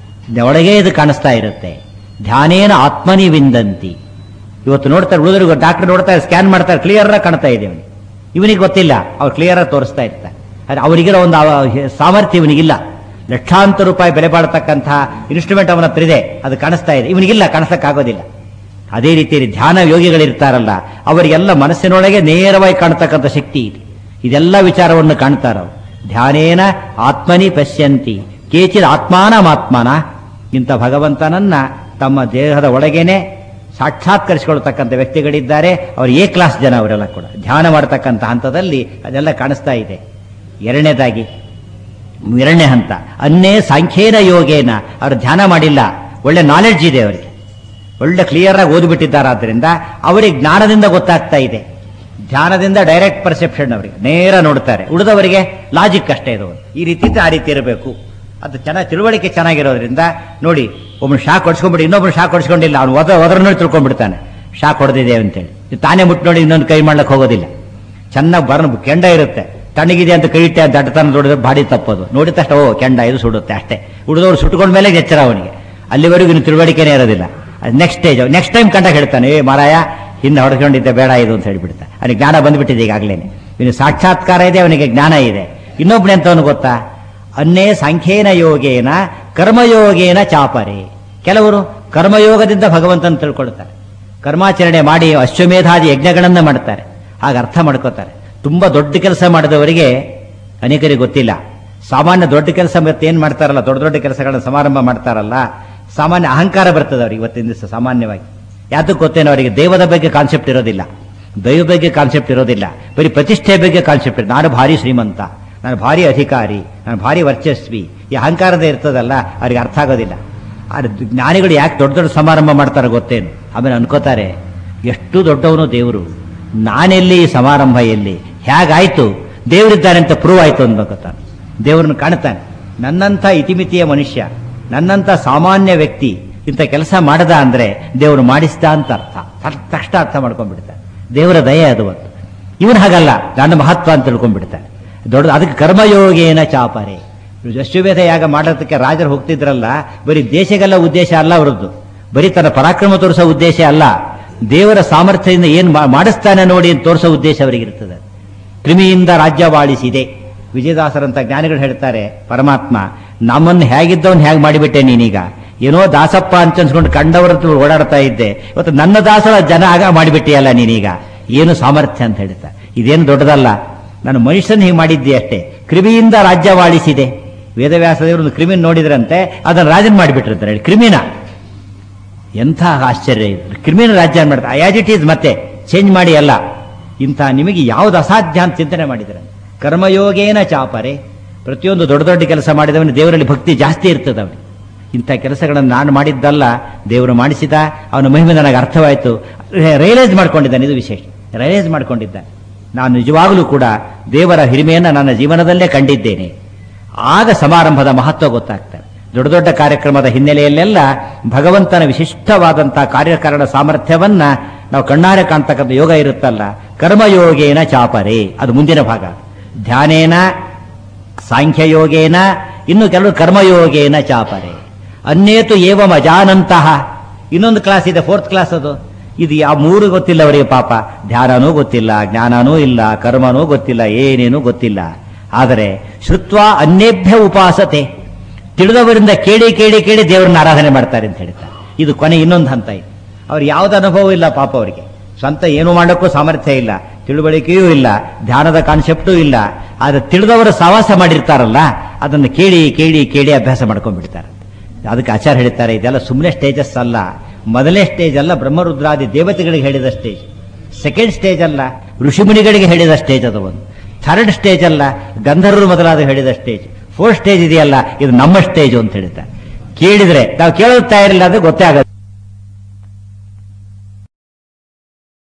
ಒಳಗೆ ಇದು ಕಾಣಿಸ್ತಾ ಇರುತ್ತೆ. ಧ್ಯಾನೇನ ಆತ್ಮನಿ ವಿಂದಂತಿ. ಇವತ್ತು ನೋಡ್ತಾರೆ ಉಳಿದ್ರು, ಡಾಕ್ಟರ್ ನೋಡ್ತಾರೆ, ಸ್ಕ್ಯಾನ್ ಮಾಡ್ತಾರೆ, ಕ್ಲಿಯರ್ ಆಗಿ ಕಾಣ್ತಾ ಇದೆ ಇವನಿಗೆ. ಇವನಿಗೆ ಗೊತ್ತಿಲ್ಲ, ಅವ್ರು ಕ್ಲಿಯರ್ ಆಗಿ ತೋರಿಸ್ತಾ ಇರ್ತಾರೆ. ಆದರೆ ಅವರಿಗಿರೋ ಒಂದು ಸಾಮರ್ಥ್ಯ ಇವನಿಗಿಲ್ಲ. ಲಕ್ಷಾಂತರ ರೂಪಾಯಿ ಬೆಲೆ ಬಾಳತಕ್ಕಂತಹ ಇನ್ಸ್ಟ್ರೂಮೆಂಟ್ ಅವನ ಹತ್ರ ಇದೆ, ಅದು ಕಾಣಿಸ್ತಾ ಇದೆ, ಇವನಿಗಿಲ್ಲ, ಕಾಣಿಸಕ್ಕಾಗೋದಿಲ್ಲ. ಅದೇ ರೀತಿಯಲ್ಲಿ ಧ್ಯಾನ ಯೋಗಿಗಳಿರ್ತಾರಲ್ಲ, ಅವರಿಗೆಲ್ಲ ಮನಸ್ಸಿನೊಳಗೆ ನೇರವಾಗಿ ಕಾಣತಕ್ಕಂಥ ಶಕ್ತಿ ಇದೆ. ಇದೆಲ್ಲ ವಿಚಾರವನ್ನು ಕಾಣ್ತಾರವು. ಧ್ಯಾನೇನ ಆತ್ಮನಿ ಪಶ್ಯಂತಿ ಕೇಚಿದ ಆತ್ಮಾನಮಾತ್ಮನ. ಇಂಥ ಭಗವಂತನನ್ನ ತಮ್ಮ ದೇಹದ ಒಳಗೇನೆ ಸಾಕ್ಷಾತ್ಕರಿಸಿಕೊಳ್ತಕ್ಕಂಥ ವ್ಯಕ್ತಿಗಳಿದ್ದಾರೆ. ಅವರು ಎ ಕ್ಲಾಸ್ ಜನ, ಅವರೆಲ್ಲ ಕೂಡ ಧ್ಯಾನ ಮಾಡತಕ್ಕಂಥ ಹಂತದಲ್ಲಿ ಅದೆಲ್ಲ ಕಾಣಿಸ್ತಾ ಇದೆ. ಎರಡನೇದಾಗಿ ಎರಡನೇ ಹಂತ ಅನ್ನೇ ಸಾಂಖ್ಯೇನ ಯೋಗೇನ. ಅವರು ಧ್ಯಾನ ಮಾಡಿಲ್ಲ, ಒಳ್ಳೆ ನಾಲೆಡ್ಜ್ ಇದೆ ಅವರಿಗೆ, ಒಳ್ಳೆ ಕ್ಲಿಯರ್ ಆಗಿ ಓದಿಬಿಟ್ಟಿದ್ದಾರಾದ್ರಿಂದ ಅವರಿಗೆ ಜ್ಞಾನದಿಂದ ಗೊತ್ತಾಗ್ತಾ ಇದೆ. ಧ್ಯಾನದಿಂದ ಡೈರೆಕ್ಟ್ ಪರ್ಸೆಪ್ಷನ್, ಅವರಿಗೆ ನೇರ ನೋಡ್ತಾರೆ. ಉಳಿದವರಿಗೆ ಲಾಜಿಕ್ ಅಷ್ಟೇ ಇದು. ಈ ರೀತಿ ಆ ರೀತಿ ಇರಬೇಕು. ಅದು ಚೆನ್ನಾಗಿ ತಿಳುವಳಿಕೆ ಚೆನ್ನಾಗಿರೋದ್ರಿಂದ ನೋಡಿ, ಒಬ್ಬನು ಶಾಕ್ ಹೊಡ್ಸ್ಕೊಂಡ್ಬಿಟ್ಟು ಇನ್ನೊಬ್ಬನು ಶಾಕ್ ಹೊಡ್ಸ್ಕೊಂಡಿಲ್ಲ, ಅವನು ಒದ ಒದರ ನೋಡಿ ತಿಳ್ಕೊಂಡ್ಬಿಡ್ತಾನೆ ಶಾಕ್ ಹೊಡೆದಿದೆ ಅಂತೇಳಿ. ತಾನೇ ಮುಟ್ಟು ನೋಡಿ ಇನ್ನೊಂದು ಕೈ ಮಾಡ್ಲಿಕ್ಕೆ ಹೋಗೋದಿಲ್ಲ. ಚೆನ್ನಾಗಿ ಬರ ಕೆಂಡ ಇರುತ್ತೆ, ತಣ್ಣಗಿದೆ ಅಂತ ಕೈ ಇಟ್ಟೆ ದಡ್ಡತನ ನೋಡಿದ್ರೆ ಬಾಡಿ ತಪ್ಪೋದು. ನೋಡಿದ ತಕ್ಷಣ ಓ ಕೆಂಡ ಇದು ಸುಡುತ್ತೆ ಅಷ್ಟೇ. ಉಳಿದವ್ರು ಸುಟ್ಕೊಂಡ ಮೇಲೆ ಎಚ್ಚರ ಅವನಿಗೆ. ಅಲ್ಲಿವರೆಗೂ ಇನ್ನು ತಿಳುವಳಿಕೆನೇ ಇರೋದಿಲ್ಲ. ನೆಕ್ಸ್ಟ್ ಸ್ಟೇಜ್, ನೆಕ್ಸ್ಟ್ ಟೈಮ್ ಕಂಡಾಗ ಹೇಳ್ತಾನೆ, ಏ ಮಾರಾಯ ಹಿಂದೆ ಹೊಡ್ಕೊಂಡಿದ್ದೆ ಬೇಡ ಇದು ಅಂತ ಹೇಳಿಬಿಡ್ತಾನೆ. ಅವನಿಗೆ ಜ್ಞಾನ ಬಂದ್ಬಿಟ್ಟಿದೆ ಈಗಾಗಲೇ. ಇವನು ಸಾಕ್ಷಾತ್ಕಾರ ಇದೆ, ಅವನಿಗೆ ಜ್ಞಾನ ಇದೆ. ಇನ್ನೊಬ್ಬನೇ ಅಂತವನು ಗೊತ್ತಾ, ಅನ್ನೇ ಸಾಂಖ್ಯೇನ ಯೋಗೇನ ಕರ್ಮಯೋಗೇನ ಚಾಪರೆ. ಕೆಲವರು ಕರ್ಮಯೋಗದಿಂದ ಭಗವಂತನ ತಿಳ್ಕೊಳ್ತಾರೆ, ಕರ್ಮಾಚರಣೆ ಮಾಡಿ ಅಶ್ವಮೇಧಾದಿ ಯಜ್ಞಗಳನ್ನ ಮಾಡ್ತಾರೆ, ಹಾಗೆ ಅರ್ಥ ಮಾಡ್ಕೋತಾರೆ. ತುಂಬಾ ದೊಡ್ಡ ಕೆಲಸ ಮಾಡಿದವರಿಗೆ ಅನೇಕರಿಗೆ ಗೊತ್ತಿಲ್ಲ. ಸಾಮಾನ್ಯ ದೊಡ್ಡ ಕೆಲಸ ಮತ್ತೆ ಏನ್ ಮಾಡ್ತಾರಲ್ಲ, ದೊಡ್ಡ ದೊಡ್ಡ ಕೆಲಸಗಳನ್ನ ಸಮಾರಂಭ ಮಾಡ್ತಾರಲ್ಲ, ಸಾಮಾನ್ಯ ಅಹಂಕಾರ ಬರ್ತದೆ ಅವ್ರಿಗೆ ಇವತ್ತಿನ ದಿವಸ. ಸಾಮಾನ್ಯವಾಗಿ ಯಾತಕ್ಕೆ ಗೊತ್ತೇನೋ, ಅವರಿಗೆ ದೇವದ ಬಗ್ಗೆ ಕಾನ್ಸೆಪ್ಟ್ ಇರೋದಿಲ್ಲ, ದೈವ ಬಗ್ಗೆ ಕಾನ್ಸೆಪ್ಟ್ ಇರೋದಿಲ್ಲ, ಬರೀ ಪ್ರತಿಷ್ಠೆ ಬಗ್ಗೆ ಕಾನ್ಸೆಪ್ಟ್. ನಾನು ಭಾರಿ ಶ್ರೀಮಂತ, ನಾನು ಭಾರಿ ಅಧಿಕಾರಿ, ನಾನು ಭಾರಿ ವರ್ಚಸ್ವಿ, ಈ ಅಹಂಕಾರದ ಇರ್ತದಲ್ಲ, ಅವ್ರಿಗೆ ಅರ್ಥ ಆಗೋದಿಲ್ಲ. ಆದ್ರೆ ಜ್ಞಾನಿಗಳು ಯಾಕೆ ದೊಡ್ಡ ದೊಡ್ಡ ಸಮಾರಂಭ ಮಾಡ್ತಾರೆ ಗೊತ್ತೇನು? ಆಮೇಲೆ ಅನ್ಕೋತಾರೆ, ಎಷ್ಟು ದೊಡ್ಡವನು ದೇವರು, ನಾನೆಲ್ಲಿ ಈ ಸಮಾರಂಭ ಎಲ್ಲಿ, ಹೇಗಾಯ್ತು, ದೇವರಿದ್ದಾನೆ ಅಂತ ಪ್ರೂವ್ ಆಯ್ತು ಅನ್ಕೋತಾನೆ. ದೇವರನ್ನು ಕಾಣ್ತಾನೆ. ನನ್ನಂಥ ಇತಿಮಿತಿಯ ಮನುಷ್ಯ, ನನ್ನಂಥ ಸಾಮಾನ್ಯ ವ್ಯಕ್ತಿ ಇಂಥ ಕೆಲಸ ಮಾಡದ ಅಂದ್ರೆ ದೇವರು ಮಾಡಿಸ್ದ ಅಂತ ಅರ್ಥ. ತಕ್ಷಣ ಅರ್ಥ ಮಾಡ್ಕೊಂಡ್ಬಿಡ್ತಾನೆ. ದೇವರ ದಯೆ ಅದು. ಒಂದು ಇವನು ಹಾಗಲ್ಲ, ನನ್ನ ಮಹತ್ವ ಅಂತ ತಿಳ್ಕೊಂಡ್ಬಿಡ್ತಾನೆ. ದೊಡ್ಡ ಅದಕ್ಕೆ ಕರ್ಮಯೋಗೇನ ಚಾಪರೆ. ಅಶ್ವಮೇಧ ಯಾಗ ಮಾಡೋದಕ್ಕೆ ರಾಜರು ಹೋಗ್ತಿದ್ರಲ್ಲ, ಬರೀ ದೇಶಗೆಲ್ಲ ಉದ್ದೇಶ ಅಲ್ಲ ಅವರದ್ದು, ಬರೀ ತನ್ನ ಪರಾಕ್ರಮ ತೋರಿಸೋ ಉದ್ದೇಶ ಅಲ್ಲ, ದೇವರ ಸಾಮರ್ಥ್ಯದಿಂದ ಏನು ಮಾಡಿಸ್ತಾನೆ ನೋಡಿ ಅಂತ ತೋರಿಸೋ ಉದ್ದೇಶ ಅವರಿಗಿರ್ತದೆ. ಕ್ರಿಮಿಯಿಂದ ರಾಜ್ಯವಾಳಿಸಿದೆ. ವಿಜಯದಾಸರಂತ ಜ್ಞಾನಿಗಳು ಹೇಳ್ತಾರೆ, ಪರಮಾತ್ಮ ನಮ್ಮನ್ನು ಹೇಗಿದ್ದವನು ಹೇಗೆ ಮಾಡಿಬಿಟ್ಟೆ ನೀನೀಗ, ಏನೋ ದಾಸಪ್ಪ ಅಂತ ಅನ್ಸ್ಕೊಂಡು ಕಂಡವರದ್ದು ಓಡಾಡ್ತಾ ಇದ್ದೆ, ಇವತ್ತು ನನ್ನ ದಾಸರ ಜನ ಆಗ ಮಾಡಿಬಿಟ್ಟಿಯಲ್ಲ ನೀನೀಗ, ಏನು ಸಾಮರ್ಥ್ಯ ಅಂತ ಹೇಳ್ತಾ. ಇದೇನು ದೊಡ್ಡದಲ್ಲ, ನಾನು ಮನುಷ್ಯನ ಹೀಗೆ ಮಾಡಿದ್ದೆ ಅಷ್ಟೇ. ಕ್ರಿಮಿಯಿಂದ ರಾಜ್ಯವಾಳಿಸಿದೆ. ವೇದವ್ಯಾಸದೇವರು ಒಂದು ಕ್ರಿಮಿನ ನೋಡಿದ್ರಂತೆ, ಅದನ್ನು ರಾಜನ್ ಮಾಡಿಬಿಟ್ಟಿರ್ತಾರೆ. ಕ್ರಿಮಿನ ಎಂಥ ಆಶ್ಚರ್ಯ ಇದು. ಕ್ರಿಮಿನ ರಾಜ್ಯ ಮಾಡ್ತಾರೆ, ಆಸ್ ಇಟ್ ಈಸ್, ಮತ್ತೆ ಚೇಂಜ್ ಮಾಡಿ ಅಲ್ಲ. ಇಂಥ ನಿಮಗೆ ಯಾವ್ದು ಅಸಾಧ್ಯ ಅಂತ ಚಿಂತನೆ ಮಾಡಿದರೆ ಕರ್ಮಯೋಗೇನ ಚಾಪರೆ. ಪ್ರತಿಯೊಂದು ದೊಡ್ಡ ದೊಡ್ಡ ಕೆಲಸ ಮಾಡಿದವನು ದೇವರಲ್ಲಿ ಭಕ್ತಿ ಜಾಸ್ತಿ ಇರ್ತದೆ ಅವನಿಗೆ. ಇಂಥ ಕೆಲಸಗಳನ್ನು ನಾನು ಮಾಡಿದ್ದಲ್ಲ, ದೇವರು ಮಾಡಿಸಿದ, ಅವನ ಮಹಿಮೆ ನನಗೆ ಅರ್ಥವಾಯಿತು, ರಿಯಲೈಸ್ ಮಾಡ್ಕೊಂಡಿದ್ದಾನೆ. ಇದು ವಿಶೇಷ, ರಿಯಲೈಸ್ ಮಾಡ್ಕೊಂಡಿದ್ದಾನೆ. ನಾನು ನಿಜವಾಗಲೂ ಕೂಡ ದೇವರ ಹಿರಿಮೆಯನ್ನು ನನ್ನ ಜೀವನದಲ್ಲೇ ಕಂಡಿದ್ದೇನೆ. ಆಗ ಸಮಾರಂಭದ ಮಹತ್ವ ಗೊತ್ತಾಗ್ತದೆ. ದೊಡ್ಡ ದೊಡ್ಡ ಕಾರ್ಯಕ್ರಮದ ಹಿನ್ನೆಲೆಯಲ್ಲೆಲ್ಲ ಭಗವಂತನ ವಿಶಿಷ್ಟವಾದಂತಹ ಕಾರ್ಯಕಾರಣ ಸಾಮರ್ಥ್ಯವನ್ನ ನಾವು ಕಣ್ಣಾರೆ ಕಾಣ್ತಕ್ಕಂಥ ಯೋಗ ಇರುತ್ತಲ್ಲ, ಕರ್ಮಯೋಗೇನ ಚಾಪರೆ, ಅದು ಮುಂದಿನ ಭಾಗ. ಧ್ಯಾನೇನ ಸಾಂಖ್ಯಯೋಗೇನ, ಇನ್ನು ಕೆಲವರು ಕರ್ಮಯೋಗೇನ ಚಾಪರೆ. ಅನ್ಯೇತು ಏವಂ ಅಜಾನಂತಹ, ಇನ್ನೊಂದು ಕ್ಲಾಸ್ ಇದೆ, ಫೋರ್ತ್ ಕ್ಲಾಸ್ ಅದು. ಇದು ಆ ಮೂರು ಗೊತ್ತಿಲ್ಲ ಅವರಿಗೆ ಪಾಪ. ಧ್ಯಾನನೂ ಗೊತ್ತಿಲ್ಲ, ಜ್ಞಾನನೂ ಇಲ್ಲ, ಕರ್ಮನೂ ಗೊತ್ತಿಲ್ಲ, ಏನೇನೂ ಗೊತ್ತಿಲ್ಲ. ಆದರೆ ಶ್ರುತ್ವ ಅನ್ಯೇಭ್ಯ ಉಪಾಸತೆ, ತಿಳಿದವರಿಂದ ಕೇಳಿ ಕೇಳಿ ಕೇಳಿ ದೇವರನ್ನ ಆರಾಧನೆ ಮಾಡ್ತಾರೆ ಅಂತ ಹೇಳ್ತಾರೆ. ಇದು ಕೊನೆ ಇನ್ನೊಂದು ಹಂತ. ಇದು ಅವ್ರು ಯಾವ್ದು ಅನುಭವ ಇಲ್ಲ ಪಾಪ, ಅವರಿಗೆ ಸ್ವಂತ ಏನು ಮಾಡೋಕ್ಕೂ ಸಾಮರ್ಥ್ಯ ಇಲ್ಲ, ತಿಳುವಳಿಕೆಯೂ ಇಲ್ಲ, ಧ್ಯಾನದ ಕಾನ್ಸೆಪ್ಟೂ ಇಲ್ಲ. ಆದರೆ ತಿಳಿದವರು ಸವಾಸ ಮಾಡಿರ್ತಾರಲ್ಲ, ಅದನ್ನು ಕೇಳಿ ಕೇಳಿ ಕೇಳಿ ಅಭ್ಯಾಸ ಮಾಡ್ಕೊಂಡ್ಬಿಡ್ತಾರೆ. ಅದಕ್ಕೆ ಆಚಾರ್ಯ ಹೇಳ್ತಾರೆ, ಇದೆಲ್ಲ ಸುಮ್ಮನೆ ಸ್ಟೇಜಸ್ ಅಲ್ಲ. ಮೊದಲನೇ ಸ್ಟೇಜ್ ಅಲ್ಲ, ಬ್ರಹ್ಮರುದ್ರಾದಿ ದೇವತೆಗಳಿಗೆ ಹೇಳಿದ ಸ್ಟೇಜ್. ಸೆಕೆಂಡ್ ಸ್ಟೇಜ್ ಅಲ್ಲ, ಋಷಿಮುನಿಗಳಿಗೆ ಹೇಳಿದ ಸ್ಟೇಜ್ ಅದು ಒಂದು. ಥರ್ಡ್ ಸ್ಟೇಜ್ ಅಲ್ಲ, ಗಂಧರ್ವರು ಮೊದಲಾದ ಹೇಳಿದ ಸ್ಟೇಜ್. ಫೋರ್ತ್ ಸ್ಟೇಜ್ ಇದೆಯಲ್ಲ, ಇದು ನಮ್ಮ ಸ್ಟೇಜ್ ಅಂತ ಹೇಳ್ತಾರೆ. ಕೇಳಿದ್ರೆ ನಾವು ಕೇಳೋದು ತಯಾರಿಲ್ಲ ಅಂದ್ರೆ ಗೊತ್ತೇ ಆಗುತ್ತೆ.